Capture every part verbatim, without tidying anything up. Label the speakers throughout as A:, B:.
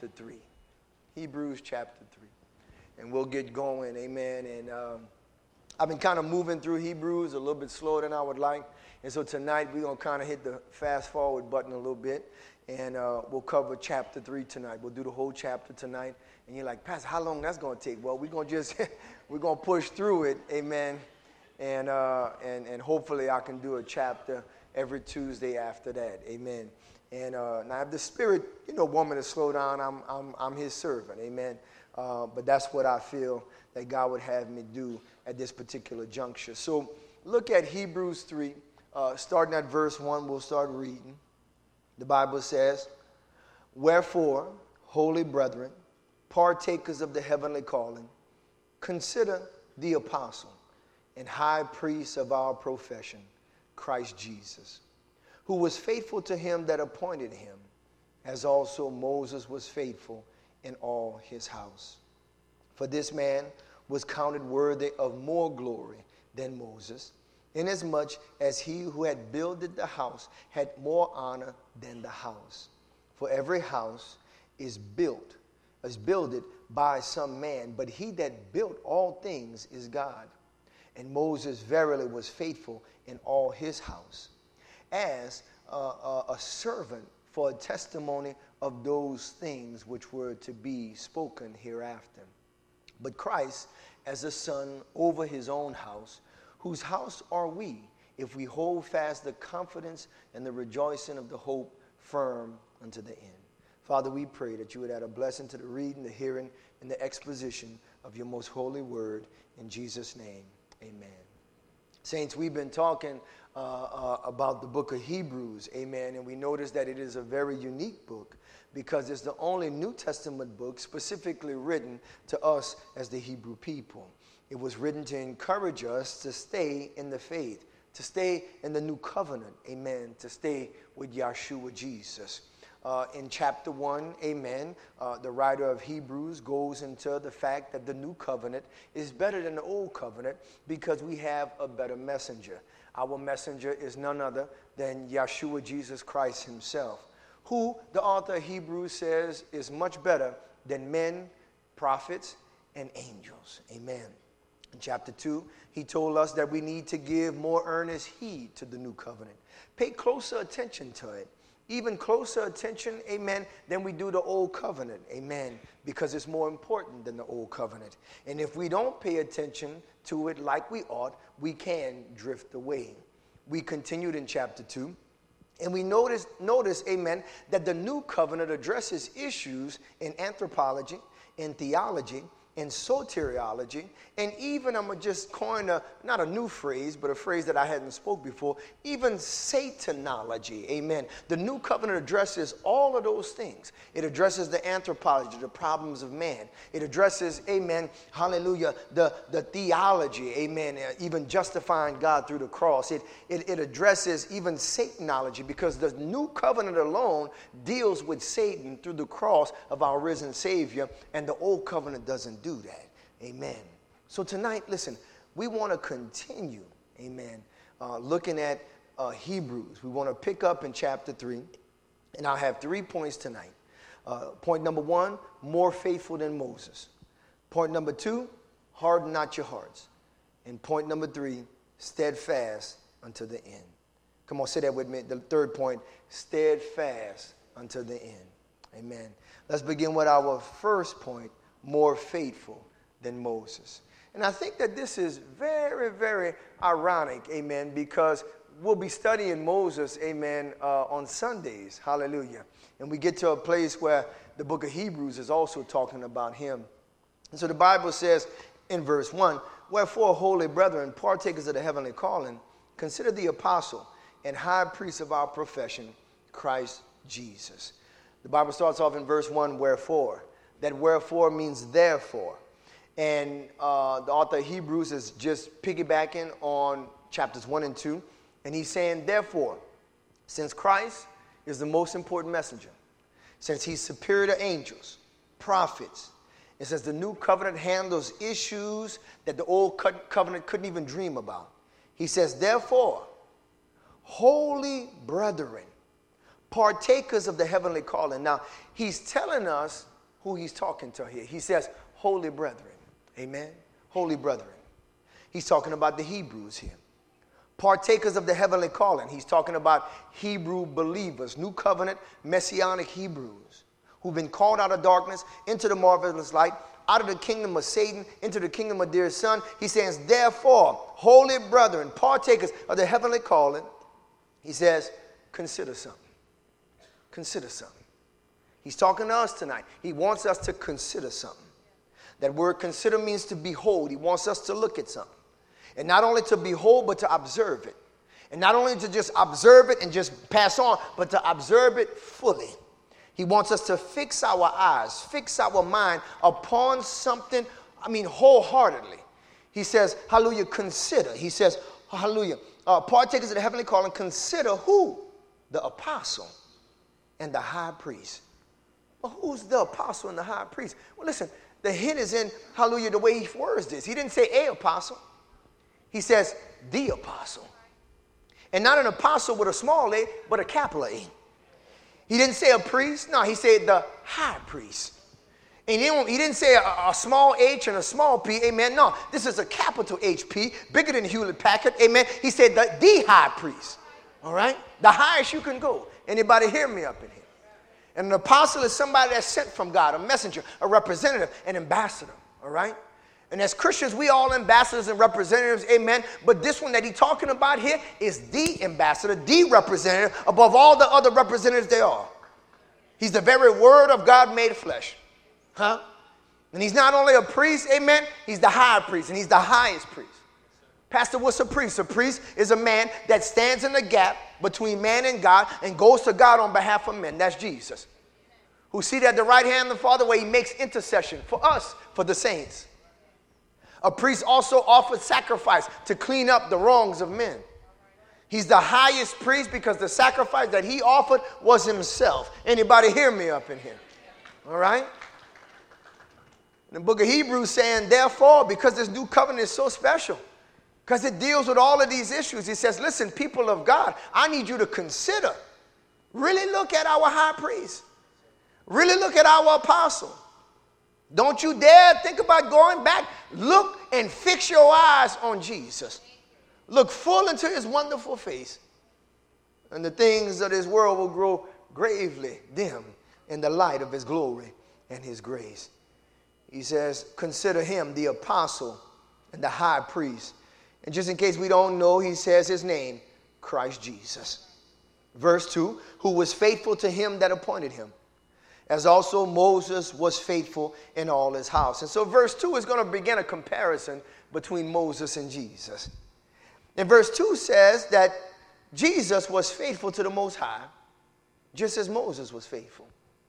A: three. Hebrews chapter three. And we'll get going, amen. And um, I've been kind of moving through Hebrews a little bit slower than I would like. And so tonight we're going to kind of hit the fast forward button a little bit. And uh, we'll cover chapter three tonight. We'll do the whole chapter tonight. And you're like, Pastor, how long that's going to take? Well, we're going to just, we're going to push through it, amen. And, uh, and, and hopefully I can do a chapter every Tuesday after that, amen. And uh, now if the Spirit, you know, want me to slow down, I'm, I'm, I'm his servant, amen. Uh, but that's what I feel that God would have me do at this particular juncture. So look at Hebrews three, uh, starting at verse one, we'll start reading. The Bible says, "Wherefore, holy brethren, partakers of the heavenly calling, consider the apostle and high priest of our profession, Christ Jesus, who was faithful to him that appointed him, as also Moses was faithful in all his house. For this man was counted worthy of more glory than Moses, inasmuch as he who had builded the house had more honor than the house. For every house is built, is builded by some man, but he that built all things is God. And Moses verily was faithful in all his house, as uh, uh, a servant for a testimony of those things which were to be spoken hereafter. But Christ as a son over his own house, whose house are we, if we hold fast the confidence and the rejoicing of the hope firm unto the end." Father, we pray that you would add a blessing to the reading, the hearing, and the exposition of your most holy word. In Jesus' name, amen. Saints, we've been talking uh, uh, about the book of Hebrews, amen, and we notice that it is a very unique book because it's the only New Testament book specifically written to us as the Hebrew people. It was written to encourage us to stay in the faith, to stay in the new covenant, amen, to stay with Yahshua Jesus. Uh, in chapter one, amen, uh, the writer of Hebrews goes into the fact that the new covenant is better than the old covenant because we have a better messenger. Our messenger is none other than Yahshua Jesus Christ himself, who the author of Hebrews says is much better than men, prophets, and angels. Amen. In chapter two, he told us that we need to give more earnest heed to the new covenant. Pay closer attention to it. Even closer attention, amen, than we do the old covenant, amen, because it's more important than the old covenant. And if we don't pay attention to it like we ought, we can drift away. We continued in chapter two, and we notice, notice, amen, that the new covenant addresses issues in anthropology, in theology, in soteriology, and even, I'm going to just coin a, not a new phrase, but a phrase that I hadn't spoke before, even Satanology, amen. The new covenant addresses all of those things. It addresses the anthropology, the problems of man. It addresses, amen, hallelujah, the, the theology, amen, even justifying God through the cross. It, it, it addresses even Satanology because the new covenant alone deals with Satan through the cross of our risen Savior, and the old covenant doesn't do that. Amen. So tonight, listen, we want to continue, amen, uh, looking at uh, Hebrews. We want to pick up in chapter three, and I'll have three points tonight. Uh, point number one, more faithful than Moses. Point number two, harden not your hearts. And point number three, steadfast unto the end. Come on, say that with me. The third point, steadfast unto the end. Amen. Let's begin with our first point, more faithful than Moses. And I think that this is very, very ironic, amen, because we'll be studying Moses, amen, uh, on Sundays, hallelujah. And we get to a place where the book of Hebrews is also talking about him. And so the Bible says in verse one, "Wherefore, holy brethren, partakers of the heavenly calling, consider the apostle and high priest of our profession, Christ Jesus." The Bible starts off in verse one, "Wherefore." That wherefore means therefore. And uh, the author of Hebrews is just piggybacking on chapters one and two. And he's saying, therefore, since Christ is the most important messenger, since he's superior to angels, prophets, and since the new covenant handles issues that the old co- covenant couldn't even dream about, he says, therefore, holy brethren, partakers of the heavenly calling. Now, he's telling us who he's talking to here. He says, holy brethren. Amen. Holy brethren. He's talking about the Hebrews here. Partakers of the heavenly calling. He's talking about Hebrew believers, new covenant, messianic Hebrews, who've been called out of darkness into the marvelous light, out of the kingdom of Satan into the kingdom of dear son. He says, therefore, holy brethren, partakers of the heavenly calling, he says, consider something. Consider something. He's talking to us tonight. He wants us to consider something. That word consider means to behold. He wants us to look at something. And not only to behold, but to observe it. And not only to just observe it and just pass on, but to observe it fully. He wants us to fix our eyes, fix our mind upon something, I mean, wholeheartedly. He says, hallelujah, consider. He says, hallelujah, uh, partakers of the heavenly calling, consider who? The apostle and the high priest. Well, who's the apostle and the high priest? Well, listen, the hint is in, hallelujah, the way he words this. He didn't say a apostle. He says the apostle. And not an apostle with a small a, but a capital A. He didn't say a priest. No, he said the high priest. And he didn't, he didn't say a, a small h and a small p. Amen. No, this is a capital H P, bigger than Hewlett Packard. Amen. He said the, the high priest. All right? The highest you can go. Anybody hear me up in here? And an apostle is somebody that's sent from God, a messenger, a representative, an ambassador. All right? And as Christians, we all ambassadors and representatives, amen. But this one that he's talking about here is the ambassador, the representative, above all the other representatives there are. He's the very word of God made flesh. Huh? And he's not only a priest, amen, he's the high priest, and he's the highest priest. Pastor, what's a priest? A priest is a man that stands in the gap between man and God and goes to God on behalf of men. That's Jesus. Who seated at the right hand of the Father where he makes intercession for us, for the saints. A priest also offered sacrifice to clean up the wrongs of men. He's the highest priest because the sacrifice that he offered was himself. Anybody hear me up in here? All right? The book of Hebrews saying, therefore, because this new covenant is so special, because it deals with all of these issues, he says, listen, people of God, I need you to consider, really look at our high priest. Really look at our apostle. Don't you dare think about going back. Look and fix your eyes on Jesus. Look full into his wonderful face. And the things of this world will grow gravely dim in the light of his glory and his grace. He says, consider him the apostle and the high priest. And just in case we don't know, he says his name, Christ Jesus. Verse two, who was faithful to him that appointed him, as also Moses was faithful in all his house. And so verse two is going to begin a comparison between Moses and Jesus. And verse two says that Jesus was faithful to the Most High, just as Moses was faithful.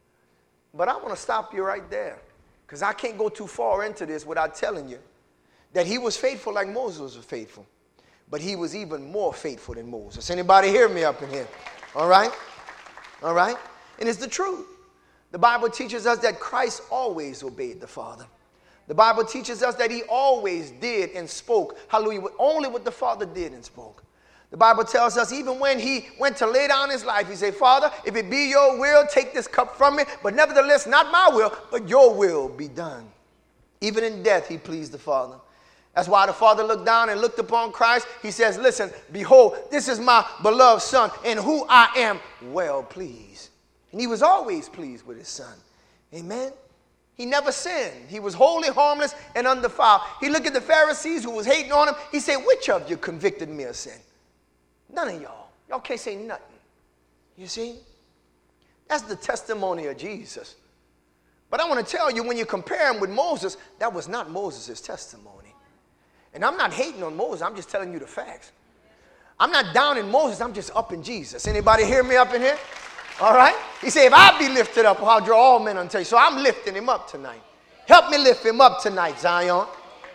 A: But I want to stop you right there, because I can't go too far into this without telling you that he was faithful like Moses was faithful, but he was even more faithful than Moses. Anybody hear me up in here? All right? All right? And it's the truth. The Bible teaches us that Christ always obeyed the Father. The Bible teaches us that he always did and spoke, hallelujah, only what the Father did and spoke. The Bible tells us even when he went to lay down his life, he said, Father, if it be your will, take this cup from me, but nevertheless, not my will, but your will be done. Even in death, he pleased the Father. That's why the Father looked down and looked upon Christ. He says, listen, behold, this is my beloved Son, in whom I am well pleased. And he was always pleased with his Son. Amen. He never sinned. He was wholly harmless and undefiled. He looked at the Pharisees who was hating on him. He said, which of you convicted me of sin? None of y'all. Y'all can't say nothing. You see? That's the testimony of Jesus. But I want to tell you, when you compare him with Moses, that was not Moses' testimony. And I'm not hating on Moses. I'm just telling you the facts. I'm not down in Moses. I'm just up in Jesus. Anybody hear me up in here? All right? He said, if I be lifted up, I'll draw all men unto you. So I'm lifting him up tonight. Help me lift him up tonight, Zion.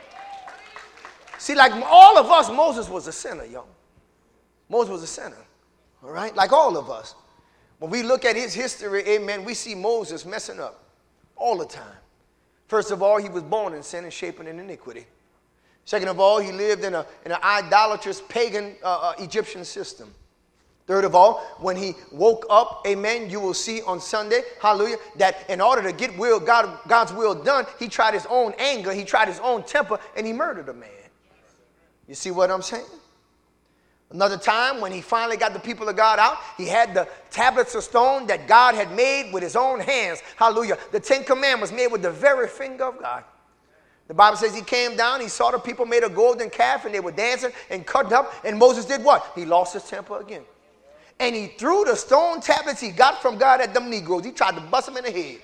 A: See, like all of us, Moses was a sinner, y'all. Moses was a sinner. All right? Like all of us. When we look at his history, amen, we see Moses messing up all the time. First of all, he was born in sin and shaping in iniquity. Second of all, he lived in, a, in an idolatrous pagan uh, uh, Egyptian system. Third of all, when he woke up, amen, you will see on Sunday, hallelujah, that in order to get will, God, God's will done, he tried his own anger, he tried his own temper, and he murdered a man. You see what I'm saying? Another time when he finally got the people of God out, he had the tablets of stone that God had made with his own hands. Hallelujah. The Ten Commandments made with the very finger of God. The Bible says he came down, he saw the people made a golden calf, and they were dancing and cutting up, and Moses did what? He lost his temper again. And he threw the stone tablets he got from God at them Negroes. He tried to bust them in the head.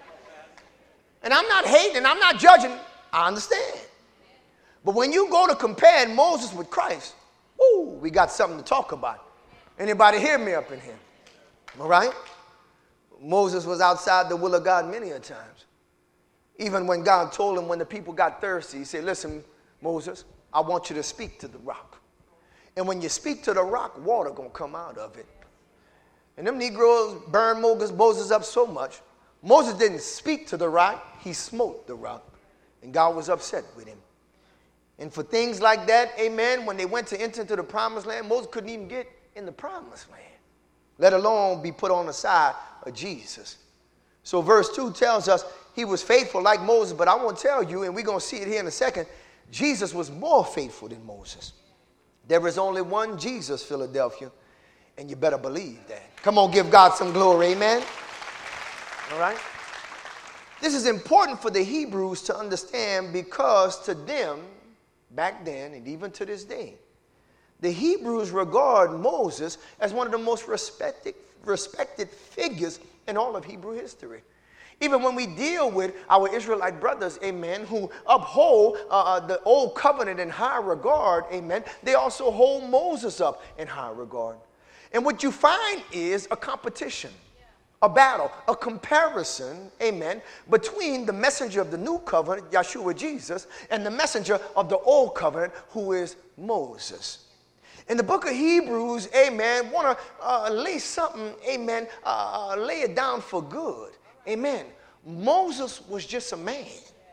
A: And I'm not hating and I'm not judging. I understand. But when you go to comparing Moses with Christ, woo, we got something to talk about. Anybody hear me up in here? All right? Moses was outside the will of God many a times. Even when God told him when the people got thirsty, he said, listen, Moses, I want you to speak to the rock. And when you speak to the rock, water going to come out of it. And them Negroes burned Moses up so much. Moses didn't speak to the rock. He smote the rock. And God was upset with him. And for things like that, amen, when they went to enter into the promised land, Moses couldn't even get in the promised land, let alone be put on the side of Jesus. So verse two tells us he was faithful like Moses, but I want to tell you, and we're going to see it here in a second, Jesus was more faithful than Moses. There is only one Jesus, Philadelphia, and you better believe that. Come on, give God some glory, amen? All right? This is important for the Hebrews to understand because to them, back then and even to this day, the Hebrews regard Moses as one of the most respected, respected figures in all of Hebrew history. Even when we deal with our Israelite brothers, amen, who uphold uh, the old covenant in high regard, amen, they also hold Moses up in high regard. And what you find is a competition, a battle, a comparison, amen, between the messenger of the new covenant, Yeshua Jesus, and the messenger of the old covenant, who is Moses. In the book of Hebrews, amen, want to uh, lay something, amen, uh, lay it down for good. Amen. Moses was just a man.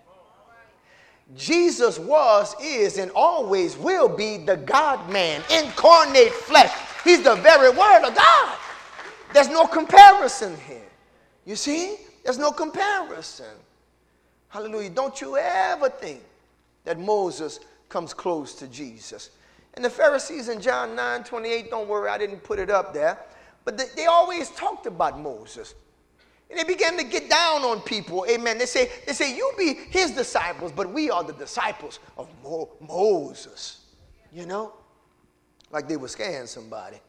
A: Jesus was, is, and always will be the God-man, incarnate flesh. He's the very word of God. There's no comparison here. You see? There's no comparison. Hallelujah. Don't you ever think that Moses comes close to Jesus. And the Pharisees in John nine twenty-eight, don't worry, I didn't put it up there, but they, they always talked about Moses. And they began to get down on people, amen. They say, they say, you be his disciples, but we are the disciples of Mo- Moses. You know? Like they were scaring somebody.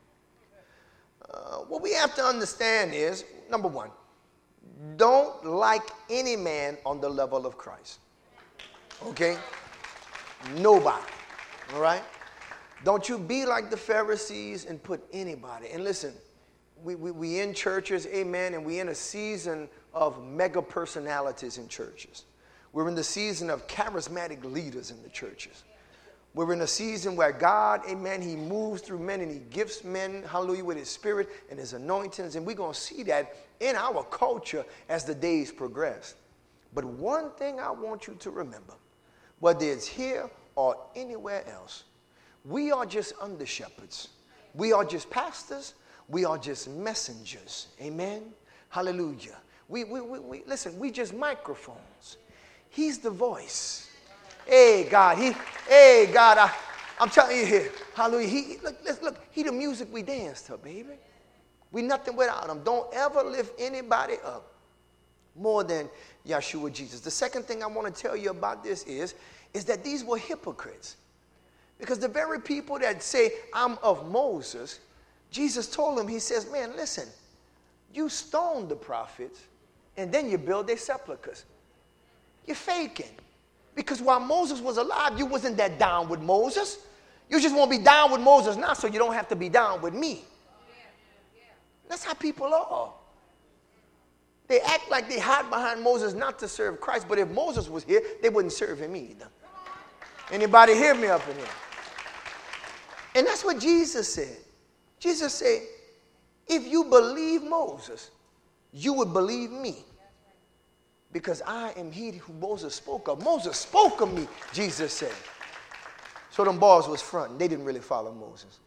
A: Uh, what we have to understand is, number one, don't like any man on the level of Christ. Okay? Nobody. All right? Don't you be like the Pharisees and put anybody. And listen, We, we, we in churches, amen, and we in a season of mega personalities in churches. We're in the season of charismatic leaders in the churches. We're in a season where God, amen, he moves through men and he gifts men, hallelujah, with his spirit and his anointings. And we're going to see that in our culture as the days progress. But one thing I want you to remember, whether it's here or anywhere else, we are just under shepherds. We are just pastors. We are just messengers. Amen. Hallelujah. We, we, we, we listen, we just microphones. He's the voice. Hey, God. He, hey, God, I, I'm telling you here. Hallelujah. He, look, let's look. He the music we dance to, baby. We nothing without him. Don't ever lift anybody up more than Yeshua Jesus. The second thing I want to tell you about this is, is that these were hypocrites. Because the very people that say, I'm of Moses, Jesus told them, he says, man, listen, you stoned the prophets and then you build their sepulchres. You're faking. Because while Moses was alive, you wasn't that down with Moses. You just won't be down with Moses now, so you don't have to be down with me. That's how people are. They act like they hide behind Moses not to serve Christ, but if Moses was here, they wouldn't serve him either. Anybody hear me up in here? And that's what Jesus said. Jesus said, if you believe Moses, you would believe me. Because I am he who Moses spoke of. Moses spoke of me, Jesus said. So them boys was fronting. They didn't really follow Moses.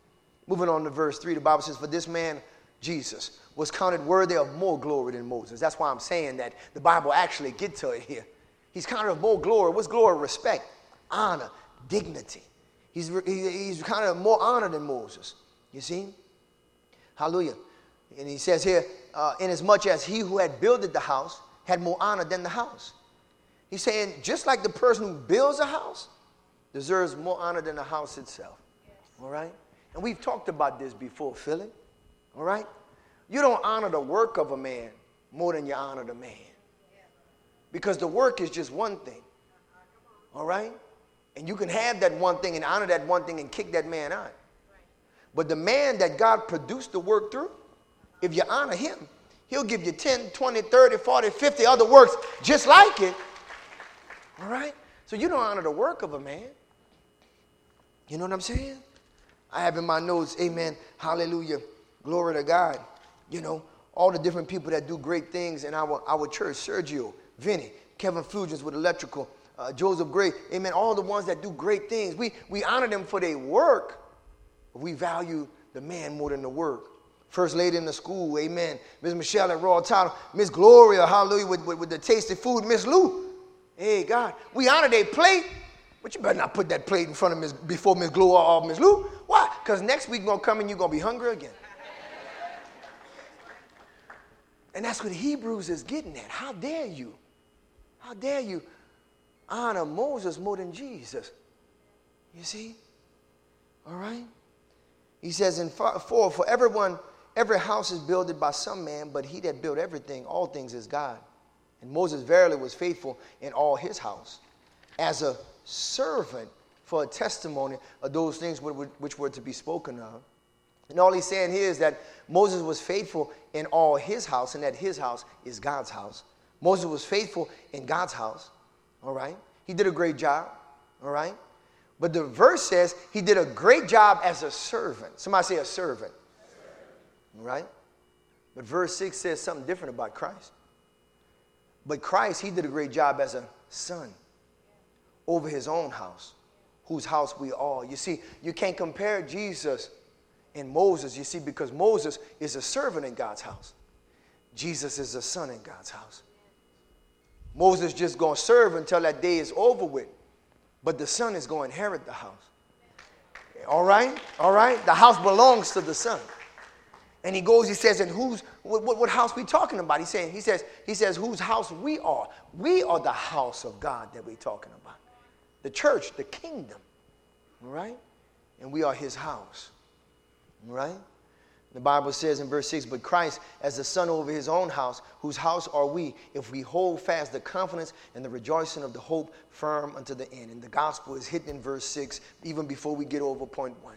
A: Moving on to verse three, the Bible says, for this man, Jesus, was counted worthy of more glory than Moses. That's why I'm saying that the Bible actually gets to it here. He's counted of more glory. What's glory? Respect, honor, dignity. He's, he, he's counted of more honor than Moses. You see? Hallelujah. And he says here, uh, inasmuch as he who had builded the house had more honor than the house. He's saying just like the person who builds a house deserves more honor than the house itself. Yes. All right? And we've talked about this before, Philip. All right? You don't honor the work of a man more than you honor the man. Because the work is just one thing. All right? And you can have that one thing and honor that one thing and kick that man out. But the man that God produced the work through, if you honor him, he'll give you ten, twenty, thirty, forty, fifty other works just like it. All right? So you don't honor the work of a man. You know what I'm saying? I have in my notes, amen, hallelujah, glory to God. You know, all the different people that do great things in our, our church, Sergio, Vinny, Kevin Fugins with electrical, uh, Joseph Gray, amen, all the ones that do great things. We, we honor them for their work, but we value the man more than the work. First lady in the school, amen, Miss Michelle at Royal Title, Miss Gloria, hallelujah, with, with, with the tasty food, Miss Lou. Hey, God, we honor their plate, but you better not put that plate in front of Miss before Miss Gloria or Miss Lou. Why? Because next week going to come and you're going to be hungry again. And that's what Hebrews is getting at. How dare you? How dare you honor Moses more than Jesus? You see? All right? He says in four, for everyone, every house is builded by some man, but he that built everything, all things is God. And Moses verily was faithful in all his house, as a servant for a testimony of those things which were to be spoken of. And all he's saying here is that Moses was faithful in all his house, and that his house is God's house. Moses was faithful in God's house, all right? He did a great job, all right? But the verse says he did a great job as a servant. Somebody say a servant, all right? But verse six says something different about Christ. But Christ, he did a great job as a son over his own house, whose house we are. You see, you can't compare Jesus and Moses, you see, because Moses is a servant in God's house. Jesus is a son in God's house. Moses just going to serve until that day is over with, but the son is going to inherit the house. All right? All right? The house belongs to the son. And he goes, he says, and whose, what, what, what house we talking about? He's saying, he says, he says, whose house we are. We are the house of God that we're talking about. The church, the kingdom. All right? And we are his house. All right? The Bible says in verse six, but Christ as the son over his own house, whose house are we, if we hold fast the confidence and the rejoicing of the hope firm unto the end. And the gospel is hidden in verse six, even before we get over point one.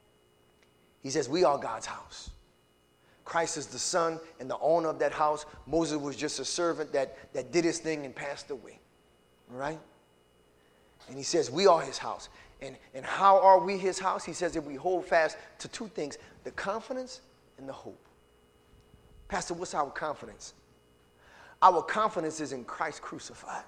A: He says, we are God's house. Christ is the son and the owner of that house. Moses was just a servant that, that did his thing and passed away. All right? And he says, we are his house. And, and how are we his house? He says that we hold fast to two things, the confidence and the hope. Pastor, what's our confidence? Our confidence is in Christ crucified.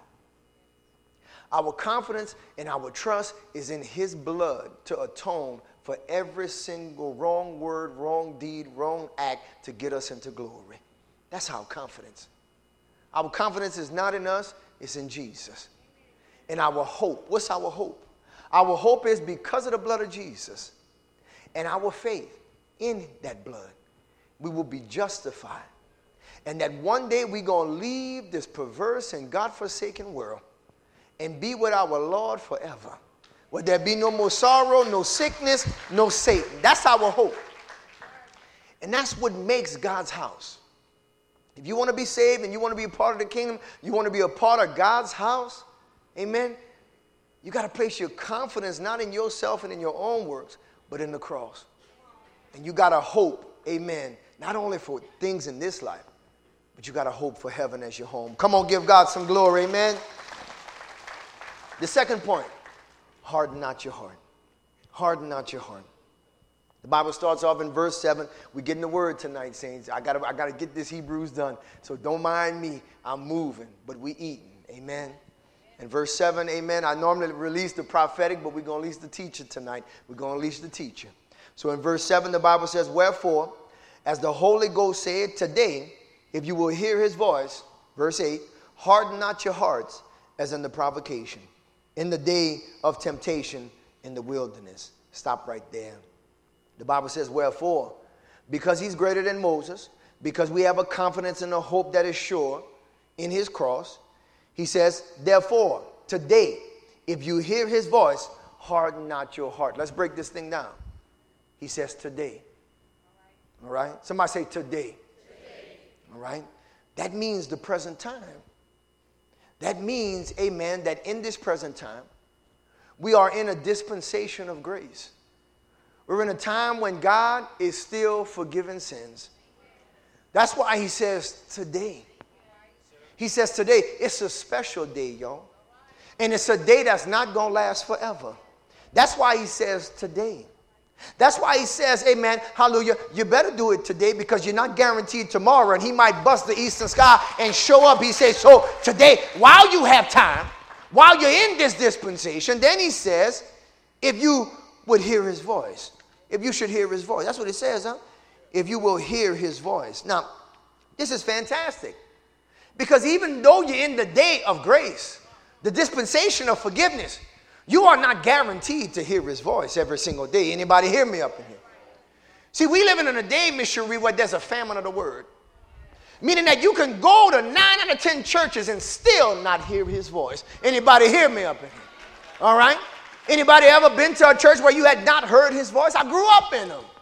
A: Our confidence and our trust is in his blood to atone for every single wrong word, wrong deed, wrong act to get us into glory. That's our confidence. Our confidence is not in us, it's in Jesus. And our hope, what's our hope? Our hope is because of the blood of Jesus and our faith in that blood, we will be justified. And that one day we're going to leave this perverse and God-forsaken world and be with our Lord forever. Where there be no more sorrow, no sickness, no Satan. That's our hope. And that's what makes God's house. If you want to be saved and you want to be a part of the kingdom, you want to be a part of God's house, amen, you got to place your confidence not in yourself and in your own works, but in the cross. And you got to hope, amen, not only for things in this life, but you got to hope for heaven as your home. Come on, give God some glory, amen. The second point, harden not your heart. Harden not your heart. The Bible starts off in verse seven. We're getting the word tonight, saints. I got to I got to get this Hebrews done. So don't mind me. I'm moving, but we eating. Amen. In verse seven, amen, I normally release the prophetic, but we're going to release the teacher tonight. We're going to release the teacher. So in verse seven, the Bible says, wherefore, as the Holy Ghost said, today, if you will hear his voice, verse eight, harden not your hearts as in the provocation, in the day of temptation in the wilderness. Stop right there. The Bible says, wherefore, because he's greater than Moses, because we have a confidence and a hope that is sure in his cross, he says, therefore, today, if you hear his voice, harden not your heart. Let's break this thing down. He says today. All right? Somebody say today. Today. All right? That means the present time. That means, amen, that in this present time, we are in a dispensation of grace. We're in a time when God is still forgiving sins. That's why he says today. He says today, it's a special day, y'all. And it's a day that's not going to last forever. That's why he says today. That's why he says, amen, hallelujah, you better do it today because you're not guaranteed tomorrow. And he might bust the eastern sky and show up. He says, so today, while you have time, while you're in this dispensation, then he says, if you would hear his voice, if you should hear his voice. That's what it says, huh? If you will hear his voice. Now, this is fantastic because even though you're in the day of grace, the dispensation of forgiveness, you are not guaranteed to hear his voice every single day. Anybody hear me up in here? See, we living in a day, Miss Cherie, where there's a famine of the word. Meaning that you can go to nine out of ten churches and still not hear his voice. Anybody hear me up in here? All right? Anybody ever been to a church where you had not heard his voice? I grew up in them.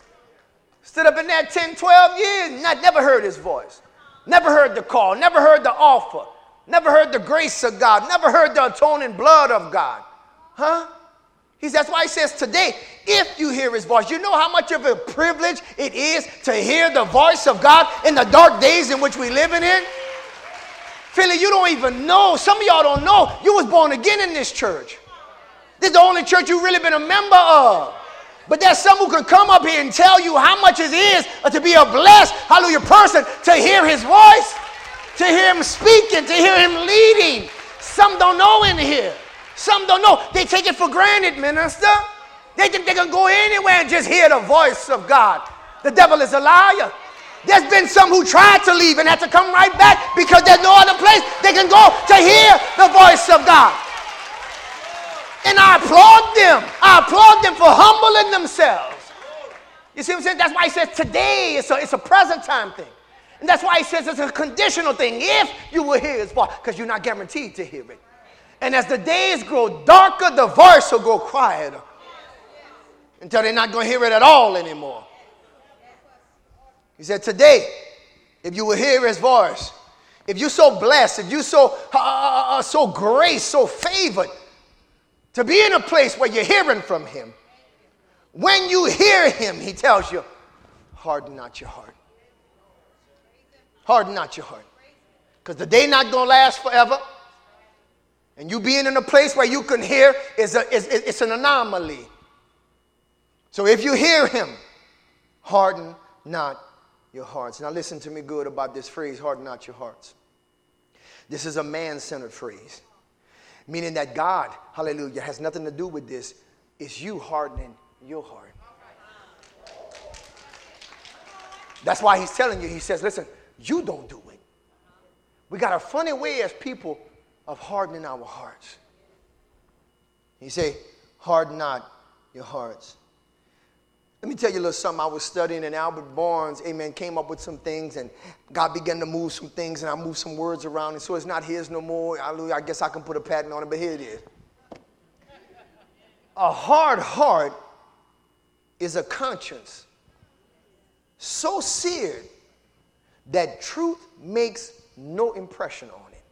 A: Stood up in there ten, twelve years, not never heard his voice. Never heard the call, never heard the offer, never heard the grace of God, never heard the atoning blood of God. Huh? He, that's why he says today, if you hear his voice, you know how much of a privilege it is to hear the voice of God in the dark days in which we living in. Philly, you don't even know. Some of y'all don't know. You was born again in this church. This is the only church you've really been a member of. But there's some who can come up here and tell you how much it is to be a blessed, hallelujah, person, to hear his voice, to hear him speaking, to hear him leading. Some don't know in here. Some don't know. They take it for granted, minister. They think they can go anywhere and just hear the voice of God. The devil is a liar. There's been some who tried to leave and had to come right back because there's no other place they can go to hear the voice of God. And I applaud them. I applaud them for humbling themselves. You see what I'm saying? That's why he says today it's a, it's a present time thing. And that's why he says it's a conditional thing. If you will hear his voice, because you're not guaranteed to hear it. And as the days grow darker, the voice will grow quieter until they're not going to hear it at all anymore. He said, today, if you will hear his voice, if you're so blessed, if you're so, uh, uh, so graced, so favored, to be in a place where you're hearing from him, when you hear him, he tells you, harden not your heart. Harden not your heart. Because the day not going to last forever. And you being in a place where you can hear is, a, is it's an anomaly. So if you hear him, harden not your hearts. Now listen to me good about this phrase, harden not your hearts. This is a man-centered phrase. Meaning that God, hallelujah, has nothing to do with this. It's you hardening your heart. That's why he's telling you, he says, listen, you don't do it. We got a funny way as people of hardening our hearts. He say, harden not your hearts. Let me tell you a little something. I was studying and Albert Barnes, amen, came up with some things and God began to move some things and I moved some words around and so it's not his no more. I guess I can put a patent on it, but here it is. A hard heart is a conscience so seared that truth makes no impression on it.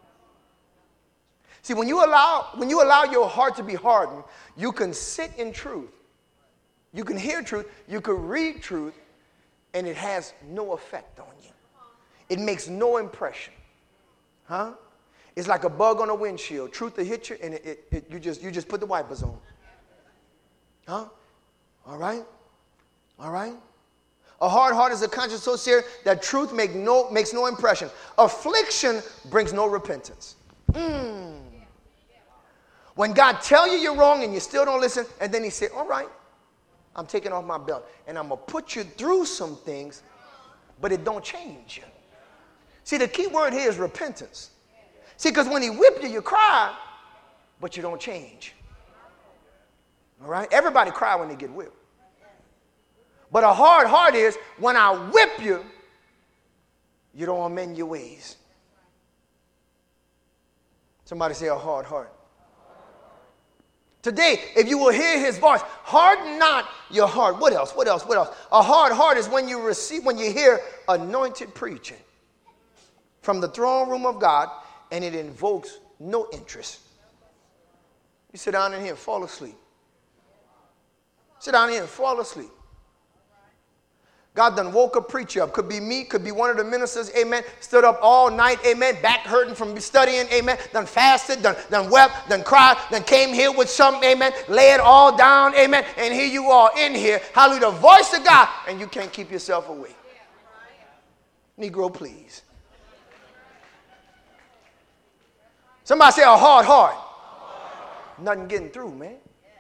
A: See, when you allow, when you allow your heart to be hardened, you can sit in truth. You can hear truth, you can read truth, and it has no effect on you. It makes no impression. Huh? It's like a bug on a windshield. Truth will hit you, and it, it, it, you, just, you just put the wipers on. Huh? All right? All right? A hard heart is a conscience so seared that truth make no, makes no impression. Affliction brings no repentance. Mm. When God tell you you're wrong and you still don't listen, and then he say, all right, I'm taking off my belt. And I'm going to put you through some things, but it don't change you. See, the key word here is repentance. See, because when he whipped you, you cry, but you don't change. All right? Everybody cry when they get whipped. But a hard heart is when I whip you, you don't amend your ways. Somebody say a hard heart. Today, if you will hear his voice, harden not your heart. What else? What else? What else? A hard heart is when you receive, when you hear anointed preaching from the throne room of God, and it invokes no interest. You sit down in here and fall asleep. Sit down here and fall asleep. God done woke a preacher up. Could be me, could be one of the ministers, amen. Stood up all night, amen. Back hurting from studying, amen. Done fasted, done, done wept, done cried, done came here with some, amen. Lay it all down, amen. And here you are in here, hallelujah, the voice of God, and you can't keep yourself awake. Negro, please. Somebody say a hard heart. Nothing getting through, man.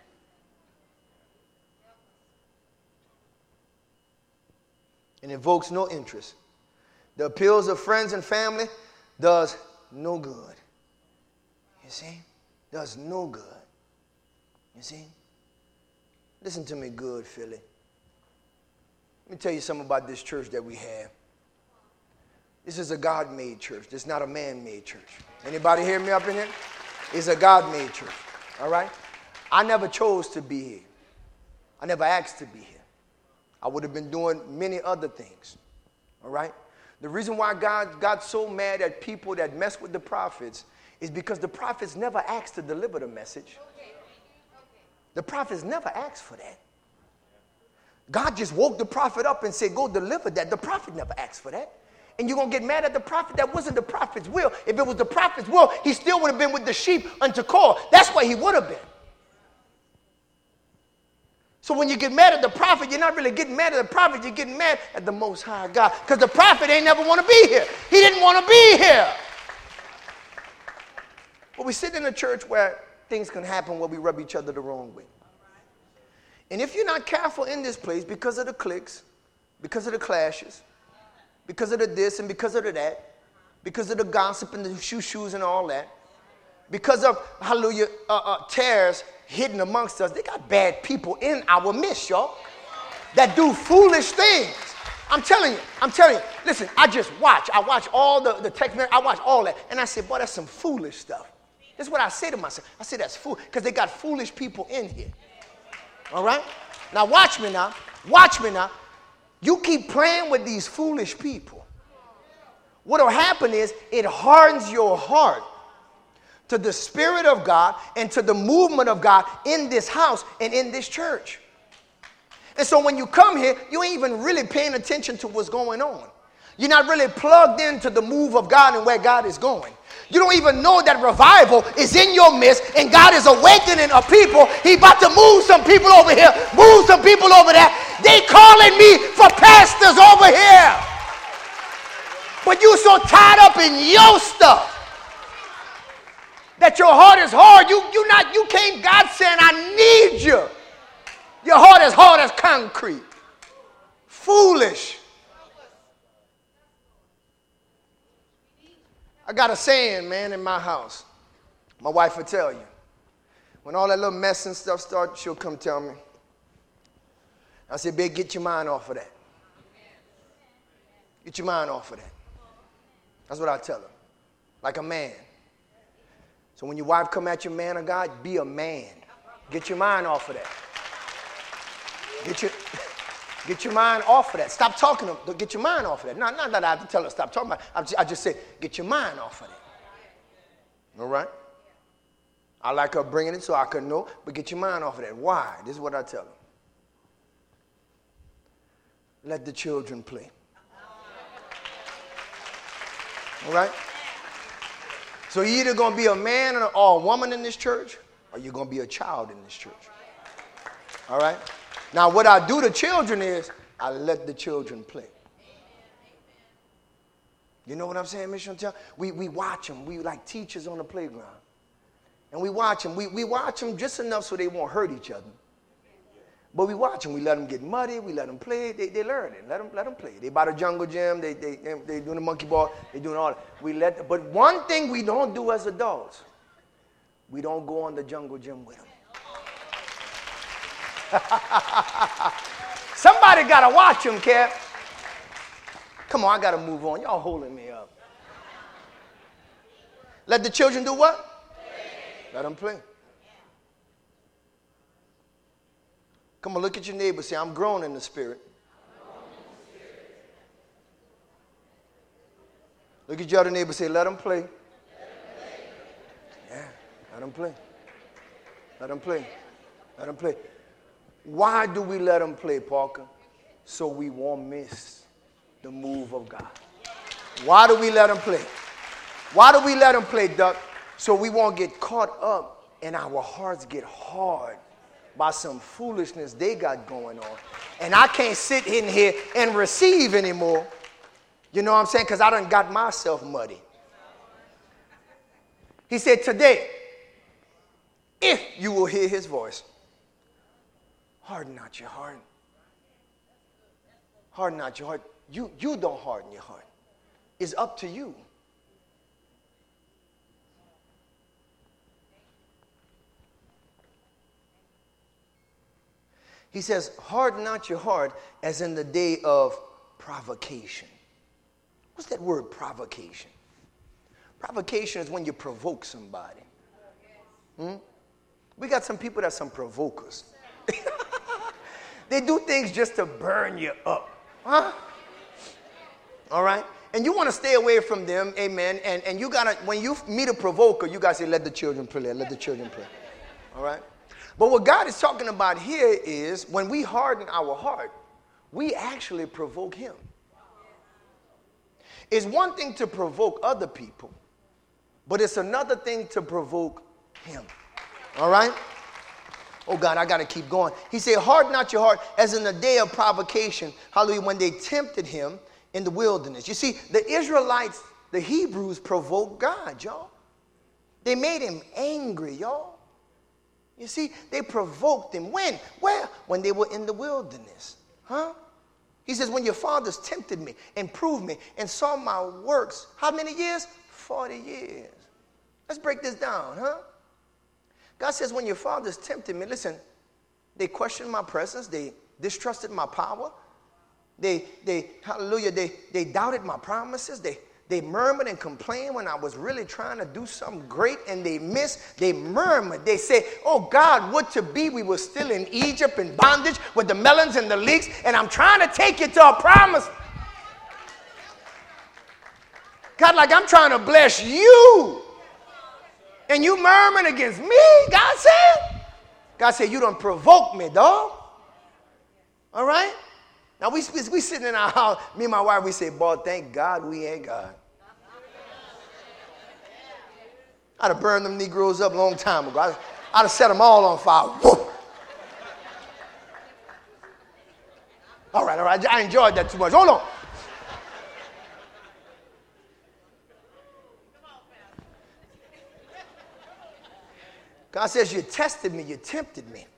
A: And invokes no interest. The appeals of friends and family does no good. You see? Does no good. You see? Listen to me good, Philly. Let me tell you something about this church that we have. This is a God-made church. This is not a man-made church. Anybody hear me up in here? It's a God-made church. All right? I never chose to be here. I never asked to be here. I would have been doing many other things, all right? The reason why God got so mad at people that mess with the prophets is because the prophets never asked to deliver the message. The prophets never asked for that. God just woke the prophet up and said, go deliver that. The prophet never asked for that. And you're going to get mad at the prophet. That wasn't the prophet's will. If it was the prophet's will, he still would have been with the sheep unto call. That's where he would have been. So when you get mad at the prophet, you're not really getting mad at the prophet. You're getting mad at the Most High God. Because the prophet ain't never want to be here. He didn't want to be here. But we sit in a church where things can happen where we rub each other the wrong way. And if you're not careful in this place because of the cliques, because of the clashes, because of the this and because of the that, because of the gossip and the shoo-shoos and all that, because of, hallelujah, uh, uh, tares hidden amongst us, they got bad people in our midst, y'all, that do foolish things. I'm telling you, I'm telling you. Listen, I just watch. I watch all the, the text messages. I watch all that. And I said, boy, that's some foolish stuff. This is what I say to myself. I say that's fool, because they got foolish people in here. All right? Now watch me now. Watch me now. You keep playing with these foolish people. What will happen is it hardens your heart to the Spirit of God and to the movement of God in this house and in this church. And so when you come here, you ain't even really paying attention to what's going on. You're not really plugged into the move of God and where God is going. You don't even know that revival is in your midst and God is awakening a people. He about to move some people over here, move some people over there. They calling me for pastors over here. But you so tied up in your stuff that your heart is hard. You, you not, you can't, God saying, I need you. Your heart is hard as concrete. Foolish. I got a saying, man, in my house. My wife will tell you. When all that little mess and stuff starts, she'll come tell me. I said, babe, get your mind off of that. Get your mind off of that. That's what I tell her. Like a man. So when your wife come at you, man of God, be a man. Get your mind off of that. Get your, get your mind off of that. Stop talking to them. Get your mind off of that. Not, not that I have to tell her stop talking about it. I just, I just say, get your mind off of that. All right? I like her bringing it so I can know, but get your mind off of that. Why? This is what I tell her. Let the children play. All right? So you're either going to be a man or a woman in this church, or you're going to be a child in this church. All right? Now, what I do to children is I let the children play. You know what I'm saying, Miss Chantel? We, we watch them. We like teachers on the playground. And we watch them. We, we watch them just enough so they won't hurt each other. But we watch them. We let them get muddy. We let them play. They, they learn it. Let them, let them play. They by the jungle gym. They, they, they, they doing the monkey ball. They doing all that. We let, but one thing we don't do as adults, we don't go on the jungle gym with them. Somebody got to watch them, Cap. Come on, I got to move on. Y'all holding me up. Let the children do what? Play. Let them play. Come on, look at your neighbor. Say, I'm grown in the spirit. Look at your other neighbor. Say, let them play. Yeah, let them play. Let them play. Let them play. Why do we let them play, Parker? So we won't miss the move of God. Why do we let them play? Why do we let them play, Duck? So we won't get caught up and our hearts get hard by some foolishness they got going on. And I can't sit in here and receive anymore. You know what I'm saying? Because I done got myself muddy. He said, today, if you will hear his voice, harden not your heart. Harden not your heart. You, you don't harden your heart. It's up to you. He says, harden not your heart as in the day of provocation. What's that word, provocation? Provocation is when you provoke somebody. Hmm? We got some people that's some provokers. They do things just to burn you up. Huh? All right? And you want to stay away from them, amen. And, and you got to, when you meet a provoker, you got to say, let the children play, let the children play. All right? But what God is talking about here is when we harden our heart, we actually provoke him. It's one thing to provoke other people, but it's another thing to provoke him. All right? Oh, God, I got to keep going. He said, harden not your heart as in the day of provocation, hallelujah, when they tempted him in the wilderness. You see, the Israelites, the Hebrews provoked God, y'all. They made him angry, y'all. You see, they provoked him. When? Where? When they were in the wilderness. Huh? He says, when your fathers tempted me and proved me and saw my works, how many years? forty years. Let's break this down, huh? God says, when your fathers tempted me, listen, they questioned my presence. They distrusted my power. They, they, hallelujah, they, they doubted my promises. They, They murmured and complained when I was really trying to do something great, and they missed. They murmured. They said, oh, God, would to be we were still in Egypt in bondage with the melons and the leeks, and I'm trying to take you to a promise. God, like I'm trying to bless you, and you murmuring against me, God said. God said, you done provoked me, dog. All right? Now, we, we, we sitting in our house, me and my wife, we say, boy, thank God we ain't God. I'd have burned them Negroes up a long time ago. I'd, I'd have set them all on fire. Whoop. All right, all right, I enjoyed that too much. Hold on. God says, you tested me, you tempted me.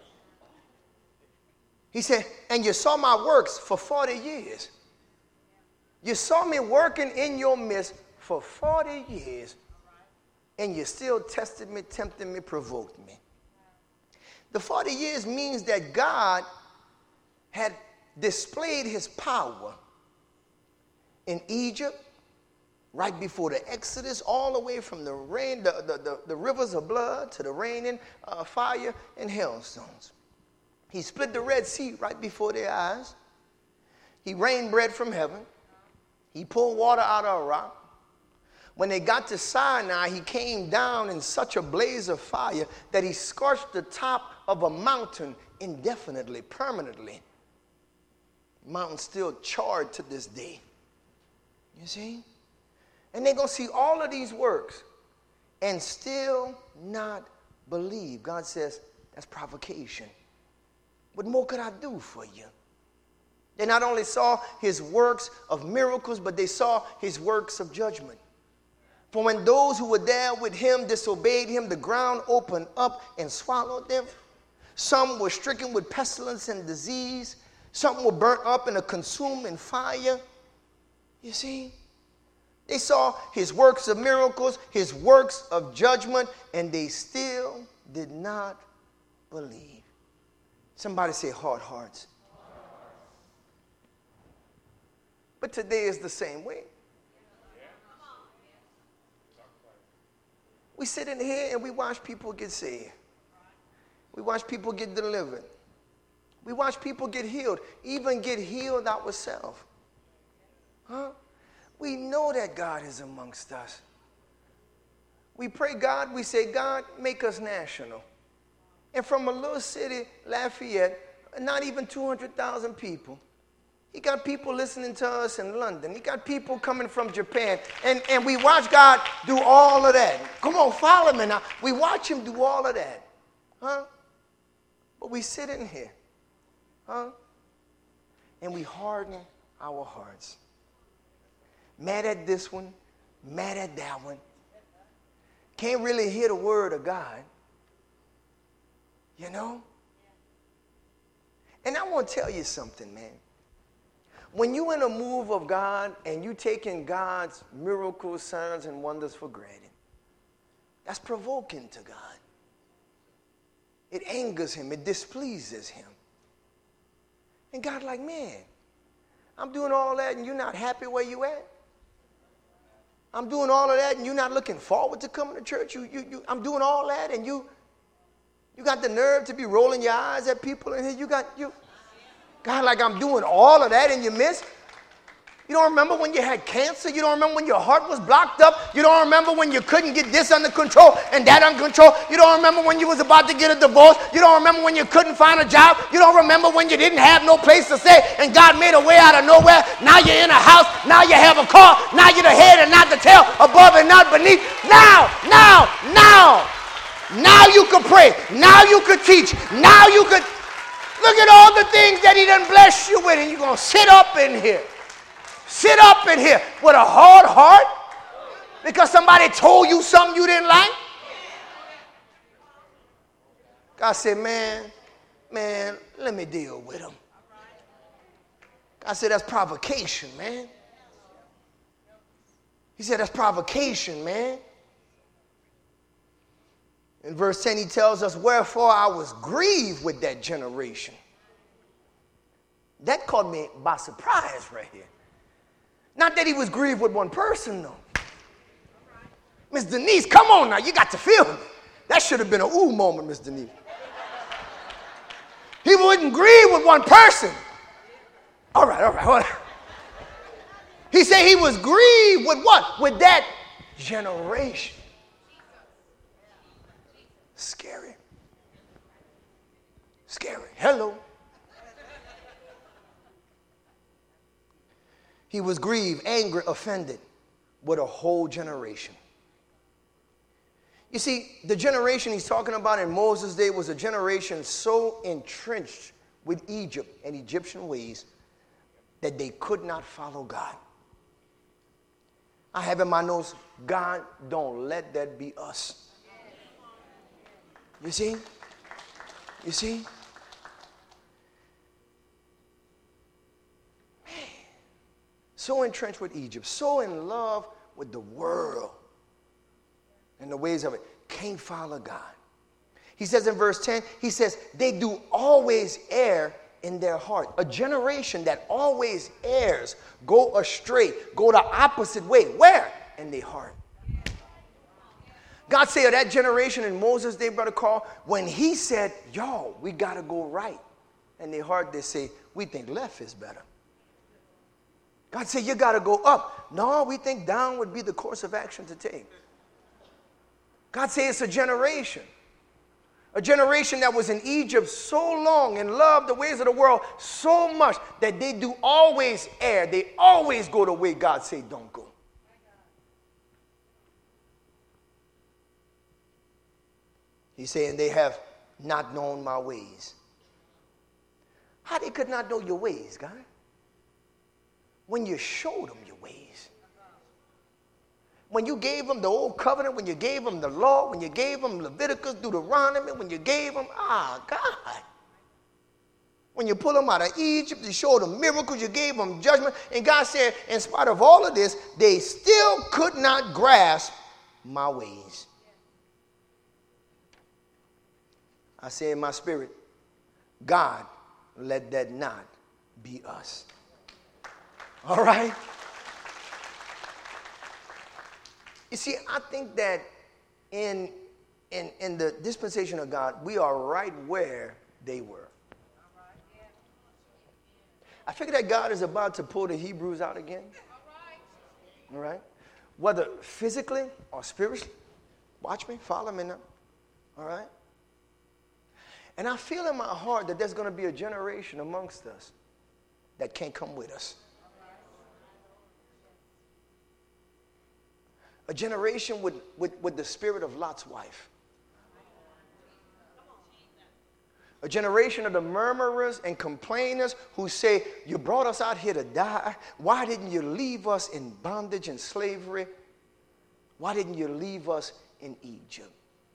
A: He said, and you saw my works for forty years. You saw me working in your midst for forty years, and you still tested me, tempted me, provoked me. The forty years means that God had displayed his power in Egypt, right before the Exodus, all the way from the rain, the, the, the, the rivers of blood to the raining uh, fire and hailstones. He split the Red Sea right before their eyes. He rained bread from heaven. He pulled water out of a rock. When they got to Sinai, he came down in such a blaze of fire that he scorched the top of a mountain indefinitely, permanently. The mountain's still charred to this day. You see? And they're going to see all of these works and still not believe. God says, that's provocation. What more could I do for you? They not only saw his works of miracles, but they saw his works of judgment. For when those who were there with him disobeyed him, the ground opened up and swallowed them. Some were stricken with pestilence and disease. Some were burnt up in a consuming fire. You see? They saw his works of miracles, his works of judgment, and they still did not believe. Somebody say hard hearts. But today is the same way. We sit in here and we watch people get saved. We watch people get delivered. We watch people get healed, even get healed ourselves. Huh? We know that God is amongst us. We pray God, we say, God, make us national. And from a little city, Lafayette, not even two hundred thousand people, he got people listening to us in London. He got people coming from Japan. And, and we watch God do all of that. Come on, follow me now. We watch him do all of that. Huh? But we sit in here. Huh? And we harden our hearts. Mad at this one, mad at that one. Can't really hear the word of God. You know? And I want to tell you something, man. When you're in a move of God and you taking God's miracles, signs, and wonders for granted, that's provoking to God. It angers him. It displeases him. And God like, man, I'm doing all that and you're not happy where you at? I'm doing all of that and you're not looking forward to coming to church? You, you, you, I'm doing all that and you, you got the nerve to be rolling your eyes at people in here? You got, you, God, like I'm doing all of that and you miss? You don't remember when you had cancer? You don't remember when your heart was blocked up? You don't remember when you couldn't get this under control and that under control? You don't remember when you was about to get a divorce? You don't remember when you couldn't find a job? You don't remember when you didn't have no place to stay and God made a way out of nowhere? Now you're in a house. Now you have a car. Now you're the head and not the tail, above and not beneath. Now, now, now. Now you could pray. Now you could teach. Now you could. Look at all the things that he done blessed you with and you're going to sit up in here. Sit up in here with a hard heart because somebody told you something you didn't like. God said, man, man, let me deal with him. God said, that's provocation, man. He said, that's provocation, man. In verse ten, he tells us, wherefore I was grieved with that generation. That caught me by surprise right here. Not that he was grieved with one person, though. Miss Denise, come on now. You got to feel me. That should have been an ooh moment, Miss Denise. He wouldn't grieve with one person. All right, all right, all right. He said he was grieved with what? With that generation. Scary. Scary. Hello. He was grieved, angry, offended with a whole generation. You see, the generation he's talking about in Moses' day was a generation so entrenched with Egypt and Egyptian ways that they could not follow God. I have in my notes, God, don't let that be us. You see? You see? So entrenched with Egypt, so in love with the world and the ways of it, can't follow God. He says in verse ten, he says, they do always err in their heart. A generation that always errs, go astray, go the opposite way. Where? In their heart. God said that generation in Moses' day, Brother Carl, when he said, y'all, we got to go right. In their heart, they say, we think left is better. God said, you got to go up. No, we think down would be the course of action to take. God said it's a generation. A generation that was in Egypt so long and loved the ways of the world so much that they do always err. They always go the way God said don't go. He's saying they have not known my ways. How they could not know your ways, God? When you showed them your ways. When you gave them the old covenant, when you gave them the law, when you gave them Leviticus, Deuteronomy, when you gave them, ah, God. When you pull them out of Egypt, you showed them miracles, you gave them judgment. And God said, in spite of all of this, they still could not grasp my ways. I say in my spirit, God, let that not be us. All right? You see, I think that in, in, in the dispensation of God, we are right where they were. I figure that God is about to pull the Hebrews out again. All right? Whether physically or spiritually. Watch me, follow me now. All right? And I feel in my heart that there's going to be a generation amongst us that can't come with us. A generation with, with, with the spirit of Lot's wife. A generation of the murmurers and complainers who say, you brought us out here to die. Why didn't you leave us in bondage and slavery? Why didn't you leave us in Egypt?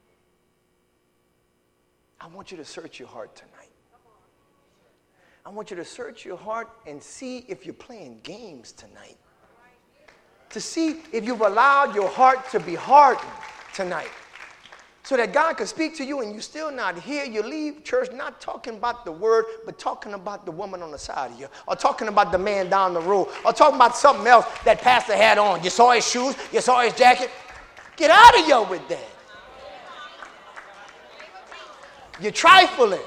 A: I want you to search your heart tonight. I want you to search your heart and see if you're playing games tonight. To see if you've allowed your heart to be hardened tonight. So that God can speak to you and you're still not here. You leave church not talking about the word, but talking about the woman on the side of you. Or talking about the man down the road. Or talking about something else that pastor had on. You saw his shoes. You saw his jacket. Get out of here with that. You're trifling.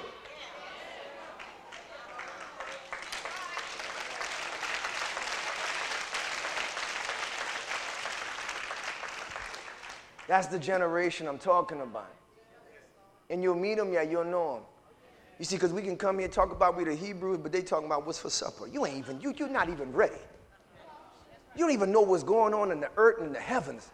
A: That's the generation I'm talking about. And you'll meet them, yeah, you'll know them. You see, because we can come here and talk about we the Hebrews, but they talking about what's for supper. You ain't even, you, you're not even ready. You don't even know what's going on in the earth and the heavens.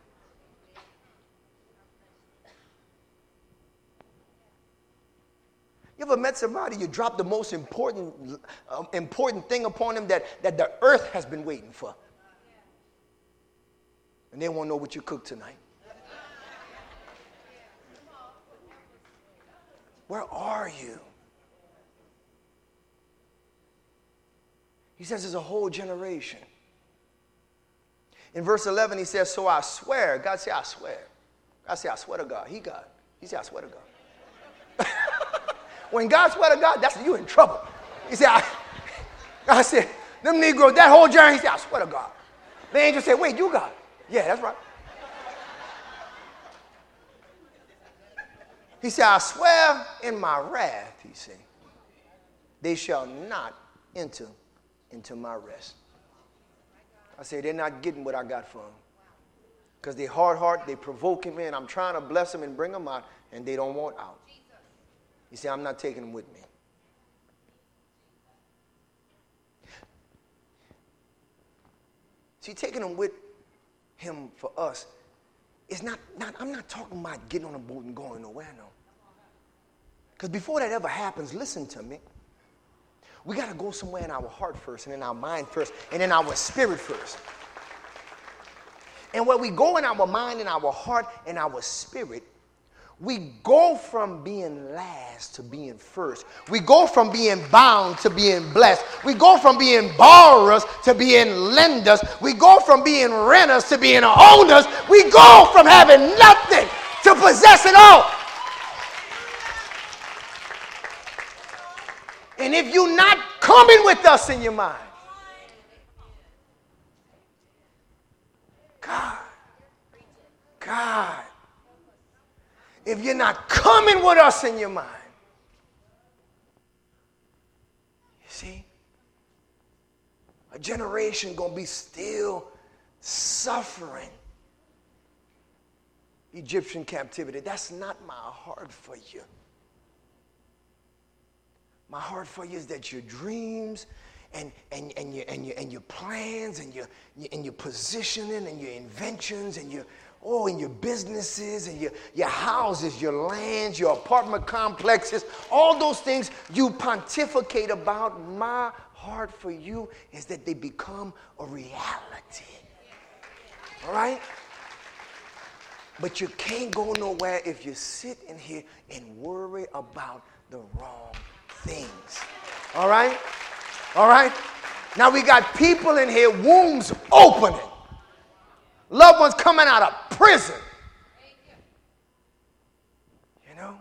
A: You ever met somebody, you drop the most important, uh, important thing upon them that, that the earth has been waiting for. And they won't know what you cooked tonight. Where are you? He says there's a whole generation. In verse eleven, he says, so I swear. God said, I swear. God said, I swear to God. He God. He said, I swear to God. When God swear to God, that's you in trouble. He said, I, God said, them Negroes, that whole journey, he said, I swear to God. The angel said, wait, you God. Yeah, that's right. He said, I swear in my wrath, he said, they shall not enter into my rest. I said, they're not getting what I got for them. Because they hard heart, they provoking me, and I'm trying to bless them and bring them out, and they don't want out. He said, I'm not taking them with me. See, taking them with him for us, it's not, not, I'm not talking about getting on a boat and going nowhere, no. Because before that ever happens, listen to me. We got to go somewhere in our heart first, and in our mind first, and in our spirit first. And when we go in our mind and our heart and our spirit, we go from being last to being first. We go from being bound to being blessed. We go from being borrowers to being lenders. We go from being renters to being owners. We go from having nothing to possess it all. And if you're not coming with us in your mind, God, God, if you're not coming with us in your mind, you see, a generation going to be still suffering Egyptian captivity. That's not my heart for you. My heart for you is that your dreams and, and, and, your, and, your, and your plans and your, and your positioning and your inventions and your Oh, and your businesses and your, your houses, your lands, your apartment complexes, all those things you pontificate about. My heart for you is that they become a reality. All right? But you can't go nowhere if you sit in here and worry about the wrong things. All right? All right? Now we got people in here, wombs opening. Loved ones coming out of prison. You know?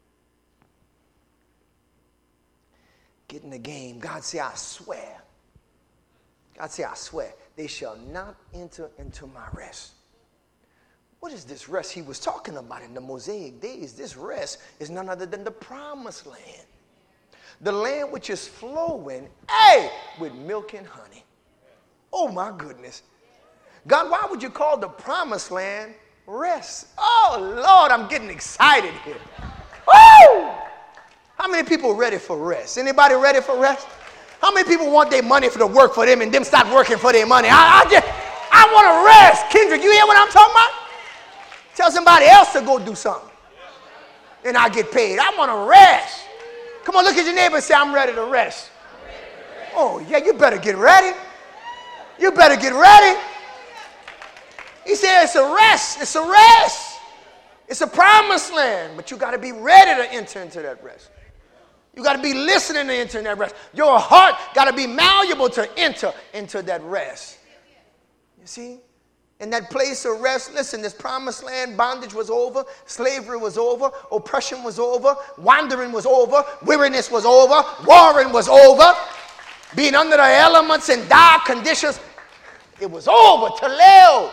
A: Get in the game. God say, I swear. God say, I swear, they shall not enter into my rest. What is this rest he was talking about in the Mosaic days? This rest is none other than the promised land. The land which is flowing, hey, with milk and honey. Oh my goodness. God, why would you call the promised land rest? Oh Lord, I'm getting excited here. Woo! How many people ready for rest? Anybody ready for rest? How many people want their money for to work for them and them start working for their money? I, I just, I want to rest. Kendrick, you hear what I'm talking about? Tell somebody else to go do something. And I get paid. I want to rest. Come on, look at your neighbor and say, I'm ready to rest. Oh, yeah, you better get ready. You better get ready. He said it's a rest. It's a rest. It's a promised land. But you got to be ready to enter into that rest. You got to be listening to enter in that rest. Your heart got to be malleable to enter into that rest. You see? In that place of rest, listen, this promised land, bondage was over, slavery was over, oppression was over, wandering was over, weariness was over, warring was over, being under the elements and dire conditions, it was over. Taleo.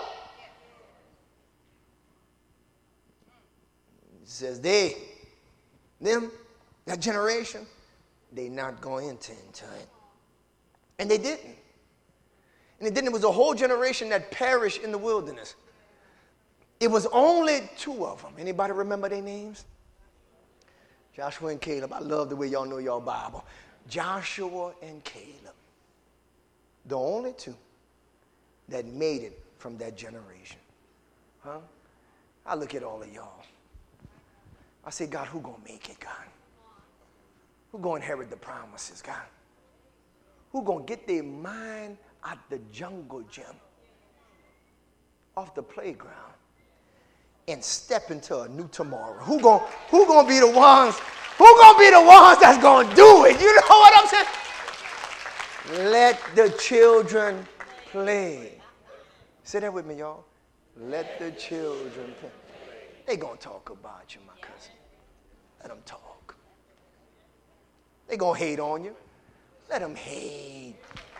A: It says they, them, that generation, they not going to enter it. And they didn't. And it didn't. It was a whole generation that perished in the wilderness. It was only two of them. Anybody remember their names? Joshua and Caleb. I love the way y'all know y'all Bible. Joshua and Caleb. The only two that made it from that generation. Huh? I look at all of y'all. I say, God, who gonna make it, God? Who gonna inherit the promises, God? Who gonna get their mind at the jungle gym, off the playground, and step into a new tomorrow? Who gonna, who gonna be the ones, who gonna be the ones that's gonna do it? You know what I'm saying? Let the children play. Say that with me, y'all. Let the children play. They gonna talk about you, my cousin. Let them talk. They gonna hate on you. Let them hate.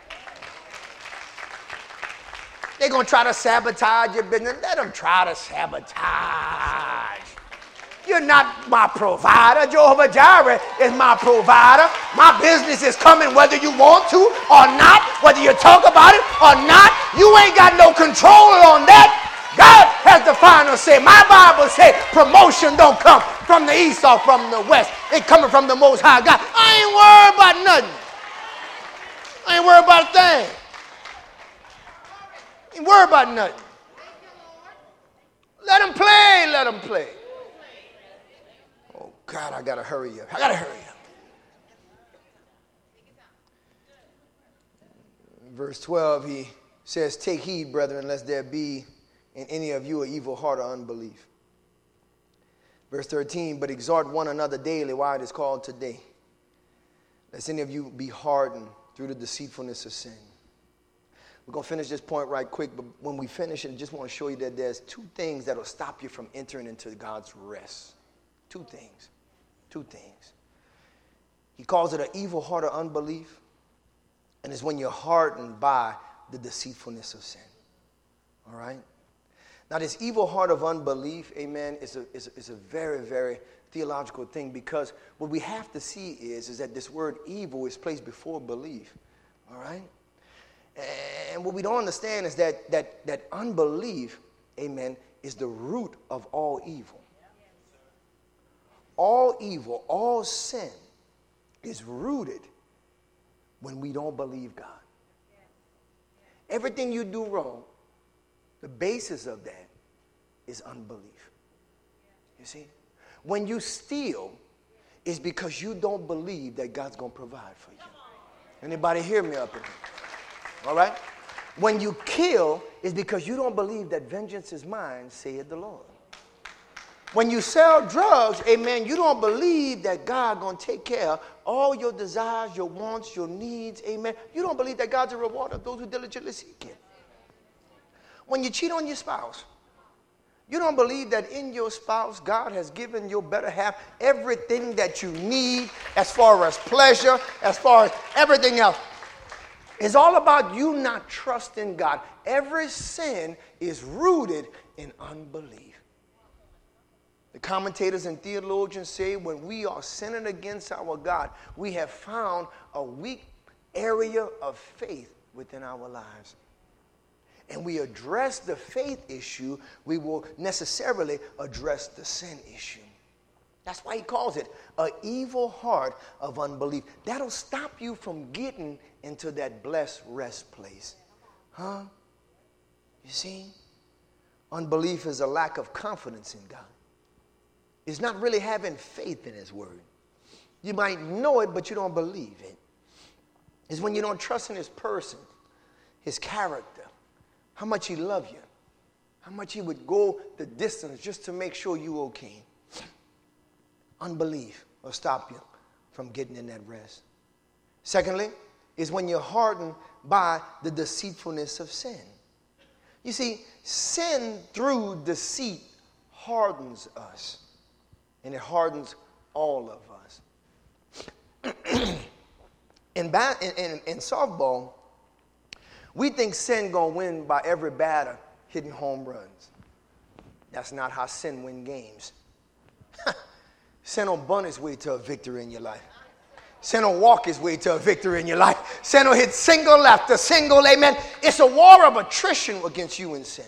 A: They're going to try to sabotage your business. Let them try to sabotage. You're not my provider. Jehovah Jireh is my provider. My business is coming whether you want to or not, whether you talk about it or not. You ain't got no control on that. God has the final say. My Bible says promotion don't come from the east or from the west. It's coming from the Most High God. I ain't worried about nothing. I ain't worried about a thing. Ain't worry about nothing. Let them play, let them play. Oh, God, I got to hurry up. I got to hurry up. Verse twelve, he says, take heed, brethren, lest there be in any of you an evil heart or unbelief. Verse thirteen, but exhort one another daily while it is called today, lest any of you be hardened through the deceitfulness of sin. We're going to finish this point right quick, but when we finish it, I just want to show you that there's two things that will stop you from entering into God's rest. Two things. Two things. He calls it an evil heart of unbelief, and it's when you're hardened by the deceitfulness of sin. All right? Now, this evil heart of unbelief, amen, is a, is a, is a very, very theological thing, because what we have to see is, is that this word evil is placed before belief. All right? And what we don't understand is that, that, that unbelief, amen, is the root of all evil. All evil, all sin is rooted when we don't believe God. Everything you do wrong, the basis of that is unbelief. You see? When you steal, it's because you don't believe that God's going to provide for you. Anybody hear me up in here? All right? When you kill, it's because you don't believe that vengeance is mine, saith the Lord. When you sell drugs, amen, you don't believe that God going to take care of all your desires, your wants, your needs, amen. You don't believe that God's a rewarder of those who diligently seek him. When you cheat on your spouse, you don't believe that in your spouse, God has given your better half everything that you need as far as pleasure, as far as everything else. It's all about you not trusting God. Every sin is rooted in unbelief. The commentators and theologians say when we are sinning against our God, we have found a weak area of faith within our lives. And we address the faith issue, we will necessarily address the sin issue. That's why he calls it an evil heart of unbelief. That'll stop you from getting into that blessed rest place. Huh? You see? Unbelief is a lack of confidence in God. It's not really having faith in his word. You might know it, but you don't believe it. It's when you don't trust in his person, his character, how much he loves you, how much he would go the distance just to make sure you're okay. Unbelief will stop you from getting in that rest. Secondly, is when you're hardened by the deceitfulness of sin. You see, sin through deceit hardens us. And it hardens all of us. in, ba- in, in, in softball, we think sin going to win by every batter hitting home runs. That's not how sin win games. Sin don't bunt his way to a victory in your life. Sin don't walk his way to a victory in your life. Sin don't hit single after single, amen. It's a war of attrition against you and sin.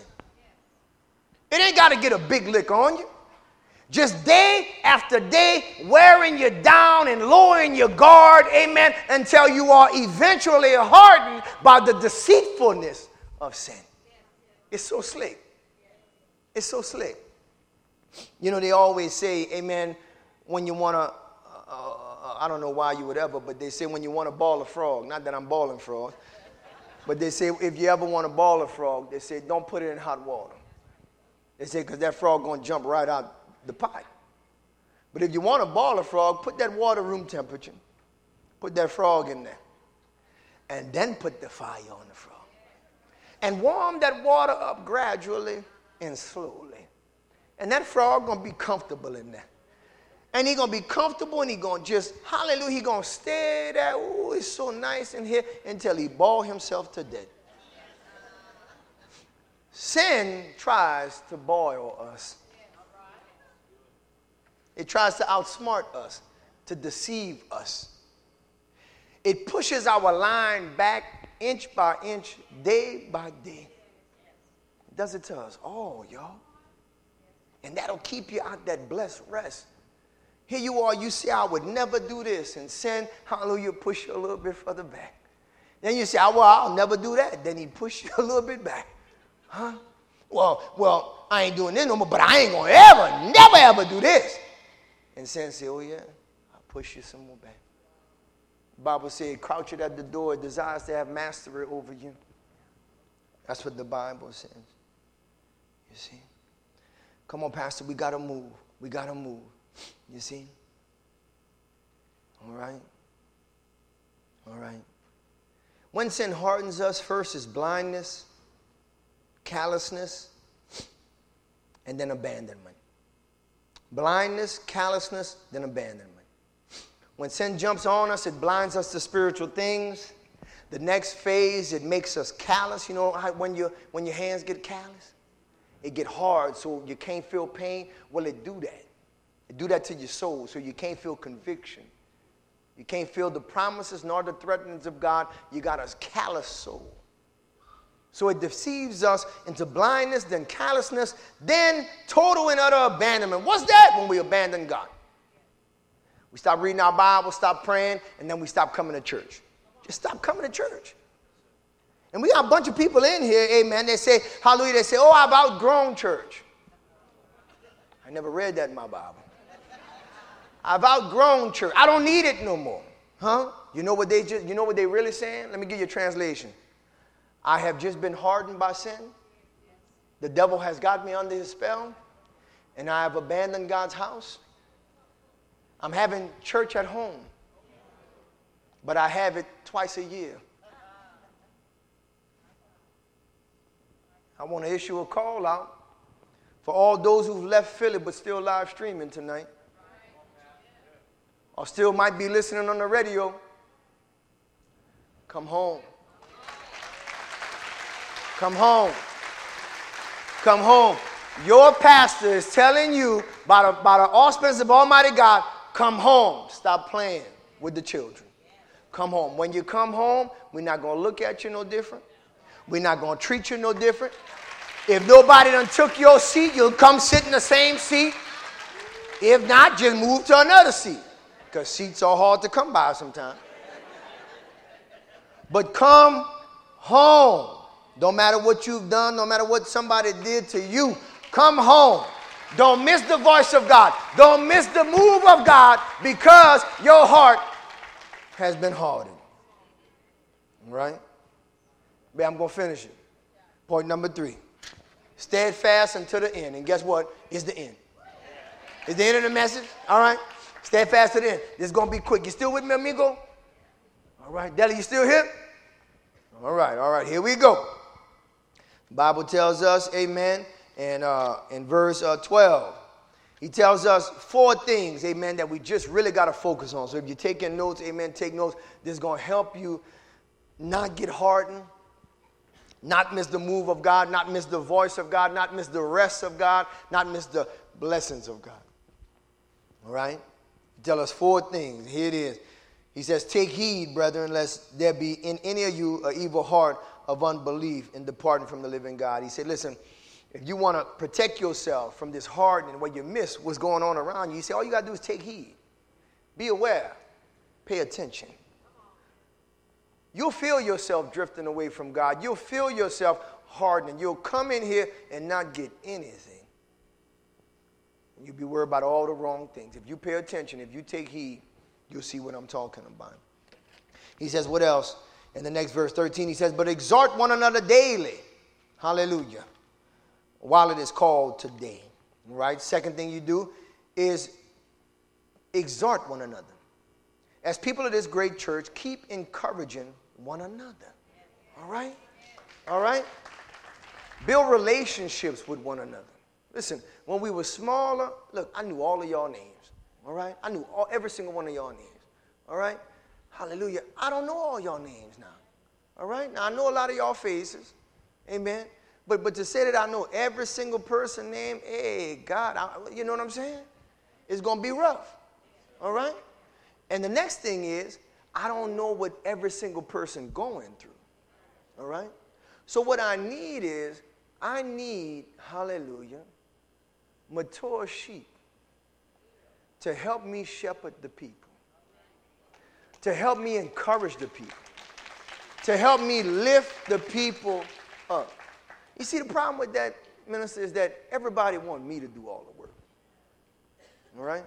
A: It ain't got to get a big lick on you. Just day after day, wearing you down and lowering your guard, amen, until you are eventually hardened by the deceitfulness of sin. It's so slick. It's so slick. You know, they always say, amen, when you want to, uh, uh, I don't know why you would ever, but they say when you want to ball a frog, not that I'm balling frogs, but they say if you ever want to ball a frog, they say don't put it in hot water. They say because that frog going to jump right out the pot. But if you want to ball a frog, put that water room temperature, put that frog in there, and then put the fire on the frog. And warm that water up gradually and slowly. And that frog going to be comfortable in there. And he going to be comfortable and he going to just, hallelujah, he going to stay there. Ooh, it's so nice in here until he ball himself to death. Sin tries to boil us. It tries to outsmart us, to deceive us. It pushes our line back inch by inch, day by day. It does it to us all, y'all. And that'll keep you out that blessed rest. Here you are, you say, I would never do this. And sin, hallelujah, push you a little bit further back. Then you say, oh, well, I'll never do that. Then he push you a little bit back. Huh? Well, well, I ain't doing this no more, but I ain't going to ever, never, ever do this. And sin say, oh, yeah, I'll push you some more back. The Bible says, crouch it at the door, it desires to have mastery over you. That's what the Bible says. You see? Come on, Pastor, we got to move. We got to move. You see? All right? All right. When sin hardens us, first is blindness, callousness, and then abandonment. Blindness, callousness, then abandonment. When sin jumps on us, it blinds us to spiritual things. The next phase, it makes us callous. You know how when, you, when your hands get callous? It get hard so you can't feel pain. Well, it do that. It do that to your soul so you can't feel conviction. You can't feel the promises nor the threatenings of God. You got a callous soul. So it deceives us into blindness, then callousness, then total and utter abandonment. What's that? When we abandon God. We stop reading our Bible, stop praying, and then we stop coming to church. Just stop coming to church. And we got a bunch of people in here, amen, they say, hallelujah, they say, oh, I've outgrown church. I never read that in my Bible. I've outgrown church. I don't need it no more. Huh? You know what they just, you know what they really saying? Let me give you a translation. I have just been hardened by sin. The devil has got me under his spell. and I have abandoned God's house. I'm having church at home, but I have it twice a year. I want to issue a call out for all those who've left Philly but still live streaming tonight, or still might be listening on the radio. Come home. Come home. Come home. Your pastor is telling you by the, by the auspices of Almighty God, come home. Stop playing with the children. Come home. When you come home, we're not going to look at you no different. We're not going to treat you no different. If nobody done took your seat, you'll come sit in the same seat. If not, just move to another seat, because seats are hard to come by sometimes. But come home. Don't matter what you've done, no matter what somebody did to you, come home. Don't miss the voice of God. Don't miss the move of God, because your heart has been hardened. All right? But I'm going to finish it. Point number three. Steadfast until the end. And guess what? It's the end. It's the end of the message. All right? Steadfast to the end. This is going to be quick. You still with me, amigo? All right. Deli, you still here? All right. All right. Here we go. The Bible tells us, amen, and uh, in verse uh, twelve, he tells us four things, amen, that we just really got to focus on. So if you're taking notes, amen, take notes. This is going to help you not get hardened, not miss the move of God, not miss the voice of God, not miss the rest of God, not miss the blessings of God. All right? He tells us four things. Here it is. He says, take heed, brethren, lest there be in any of you an evil heart of unbelief in departing from the living God. He said, listen, if you want to protect yourself from this hardening where you miss what's going on around you, you say, all you got to do is take heed. Be aware. Pay attention. You'll feel yourself drifting away from God. You'll feel yourself hardening. You'll come in here and not get anything. You'll be worried about all the wrong things. If you pay attention, if you take heed, you'll see what I'm talking about. He says, what else? In the next verse, thirteen, he says, but exhort one another daily. Hallelujah. While it is called today. Right? Second thing you do is exhort one another. As people of this great church, keep encouraging one another. All right? All right? Build relationships with one another. Listen, when we were smaller, look, I knew all of y'all names. All right? I knew all, every single one of y'all names. All right? Hallelujah. I don't know all y'all names now. All right? Now, I know a lot of y'all faces. Amen. But but to say that I know every single person name, hey, God, I, you know what I'm saying? It's going to be rough. All right? And the next thing is, I don't know what every single person going through. All right? So what I need is, I need, hallelujah, mature sheep to help me shepherd the people, to help me encourage the people, to help me lift the people up. You see, the problem with that, minister, is that everybody wants me to do all the work. All right?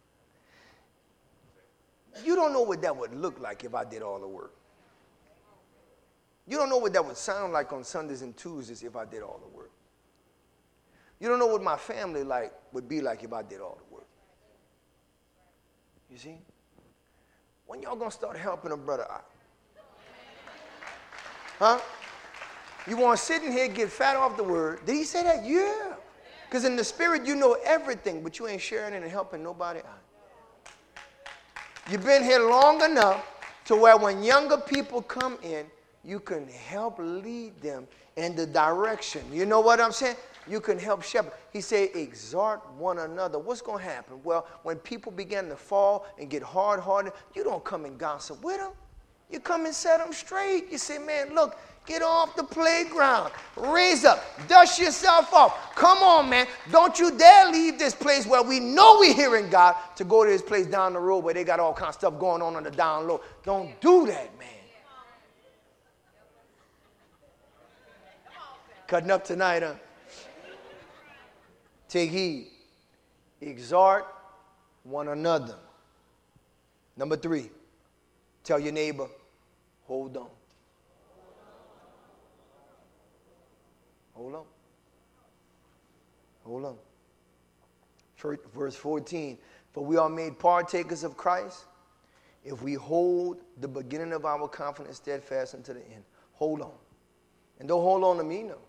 A: You don't know what that would look like if I did all the work. You don't know what that would sound like on Sundays and Tuesdays if I did all the work. You don't know what my family like would be like if I did all the work. You see? When y'all gonna start helping a brother out? Huh? You want to sit in here and get fat off the word. Did he say that? Yeah. Because in the spirit you know everything, but you ain't sharing it and helping nobody out. You've been here long enough to where when younger people come in, you can help lead them in the direction. You know what I'm saying? You can help shepherd. He said, exhort one another. What's going to happen? Well, when people begin to fall and get hard-hearted, you don't come and gossip with them. You come and set them straight. You say, man, look, get off the playground. Raise up. Dust yourself off. Come on, man. Don't you dare leave this place where we know we're hearing God to go to this place down the road where they got all kinds of stuff going on on the down low. Don't do that, man. Cutting up tonight, huh? Take heed. Exhort one another. Number three, tell your neighbor, hold on. Hold on. Hold on. Verse fourteen, for we are made partakers of Christ if we hold the beginning of our confidence steadfast unto the end. Hold on. And don't hold on to me, no.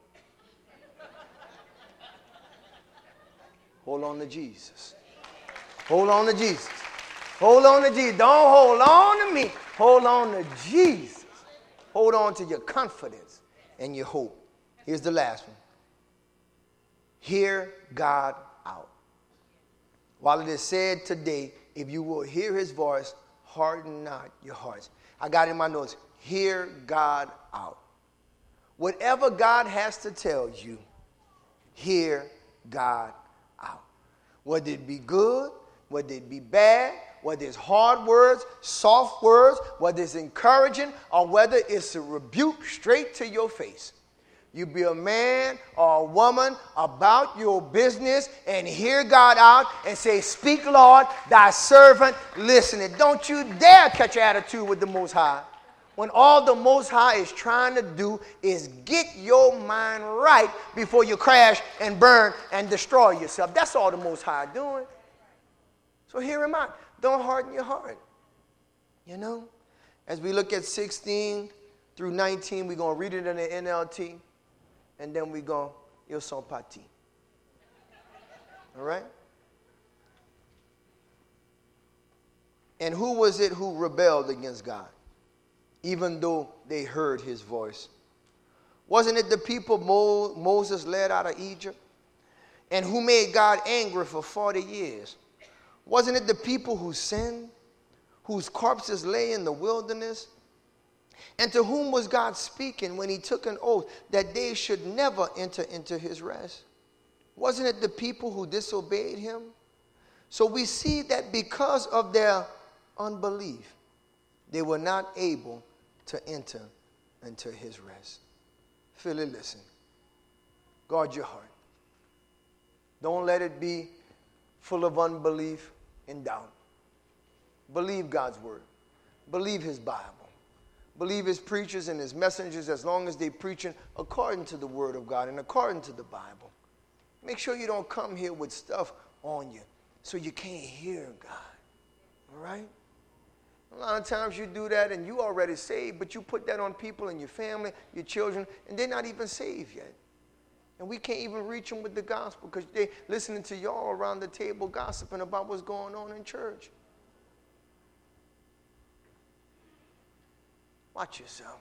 A: Hold on to Jesus. Hold on to Jesus. Hold on to Jesus. Don't hold on to me. Hold on to Jesus. Hold on to your confidence and your hope. Here's the last one. Hear God out. While it is said today, if you will hear his voice, harden not your hearts. I got in my notes, hear God out. Whatever God has to tell you, hear God out. Whether it be good, whether it be bad, whether it's hard words, soft words, whether it's encouraging, or whether it's a rebuke straight to your face. You be a man or a woman about your business and hear God out and say, speak, Lord, thy servant listening. Don't you dare catch attitude with the Most High, when all the Most High is trying to do is get your mind right before you crash and burn and destroy yourself. That's all the Most High doing. So hear him out. Don't harden your heart. You know, as we look at sixteen through nineteen, we're going to read it in the N L T, and then we're going to, ils sont partis. All right? And who was it who rebelled against God, even though they heard his voice? Wasn't it the people Mo- Moses led out of Egypt, and who made God angry for forty years? Wasn't it the people who sinned, whose corpses lay in the wilderness? And to whom was God speaking when he took an oath that they should never enter into his rest? Wasn't it the people who disobeyed him? So we see that because of their unbelief, they were not able to enter into his rest. Philly, listen. Guard your heart. Don't let it be full of unbelief and doubt. Believe God's word. Believe his Bible. Believe his preachers and his messengers as long as they're preaching according to the word of God and according to the Bible. Make sure you don't come here with stuff on you so you can't hear God. All right? A lot of times you do that and you already saved, but you put that on people in your family, your children, and they're not even saved yet. And we can't even reach them with the gospel because they're listening to y'all around the table gossiping about what's going on in church. Watch yourself.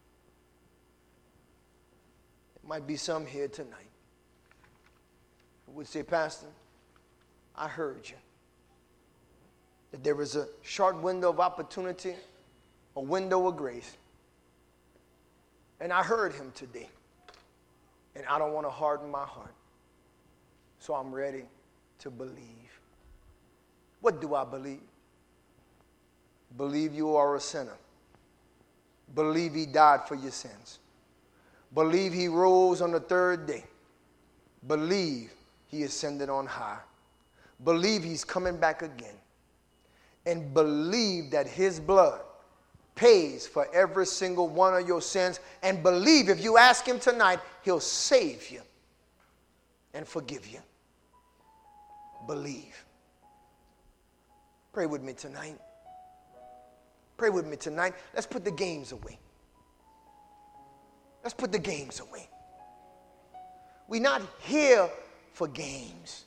A: There might be some here tonight who would say, Pastor, I heard you. That there is a short window of opportunity, a window of grace. And I heard him today. And I don't want to harden my heart. So I'm ready to believe. What do I believe? Believe you are a sinner. Believe he died for your sins. Believe he rose on the third day. Believe he ascended on high. Believe he's coming back again. And believe that his blood pays for every single one of your sins. And believe if you ask him tonight, he'll save you and forgive you. Believe. Pray with me tonight. Pray with me tonight. Let's put the games away. Let's put the games away. We're not here for games.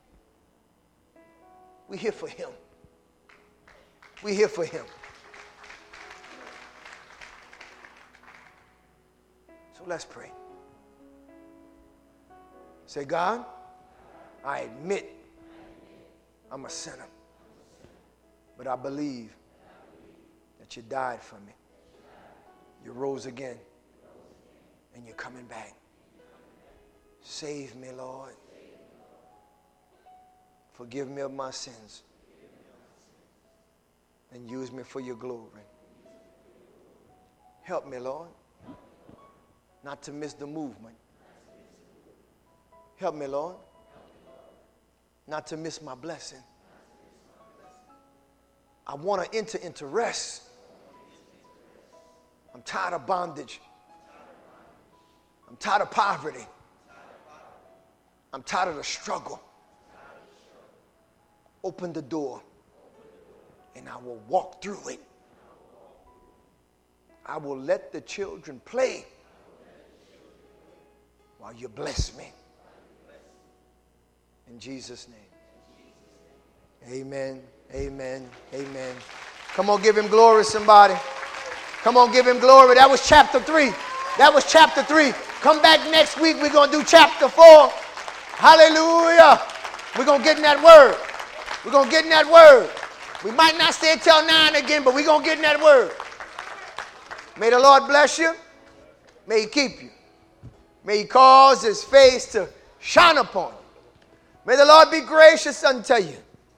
A: We're here for him. We're here for him. So let's pray. Say, God, I admit I'm a sinner, but I believe that you died for me. You rose again, and you're coming back. Save me, Lord. Forgive me of my sins, and use me for your glory. Help me, Lord, not to miss the movement. Help me, Lord, not to miss my blessing. I want to enter into rest. I'm tired of bondage. I'm tired of poverty. I'm tired of the struggle. open the door and I will walk through it. I will let the children play while you bless me. In Jesus' name. Amen, amen, amen. Come on, give him glory, somebody. Come on, give him glory. That was chapter three. That was chapter three. Come back next week. We're going to do chapter four. Hallelujah. We're going to get in that word. We're going to get in that word. We might not stay till nine again, but we're going to get in that word. May the Lord bless you. May he keep you. May he cause his face to shine upon you. May the Lord be gracious unto you.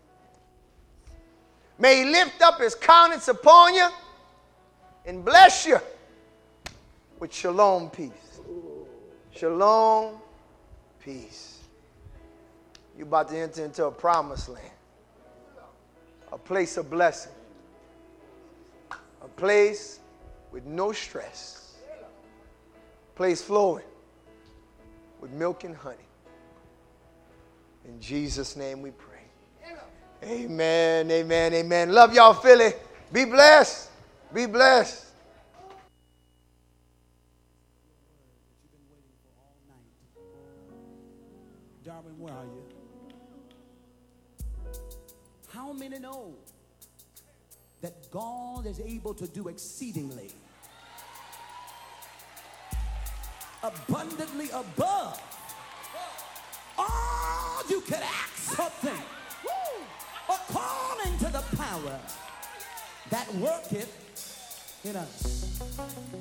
A: May he lift up his countenance upon you and bless you with shalom peace. Shalom peace. You're about to enter into a promised land. A place of blessing. A place with no stress. A place flowing with milk and honey. In Jesus' name we pray. Amen, amen, amen. Love y'all, Philly. Be blessed. Be blessed.
B: Darwin, where are you? How many know that God is able to do exceedingly, abundantly above all you could ask or think, according to the power that worketh in us?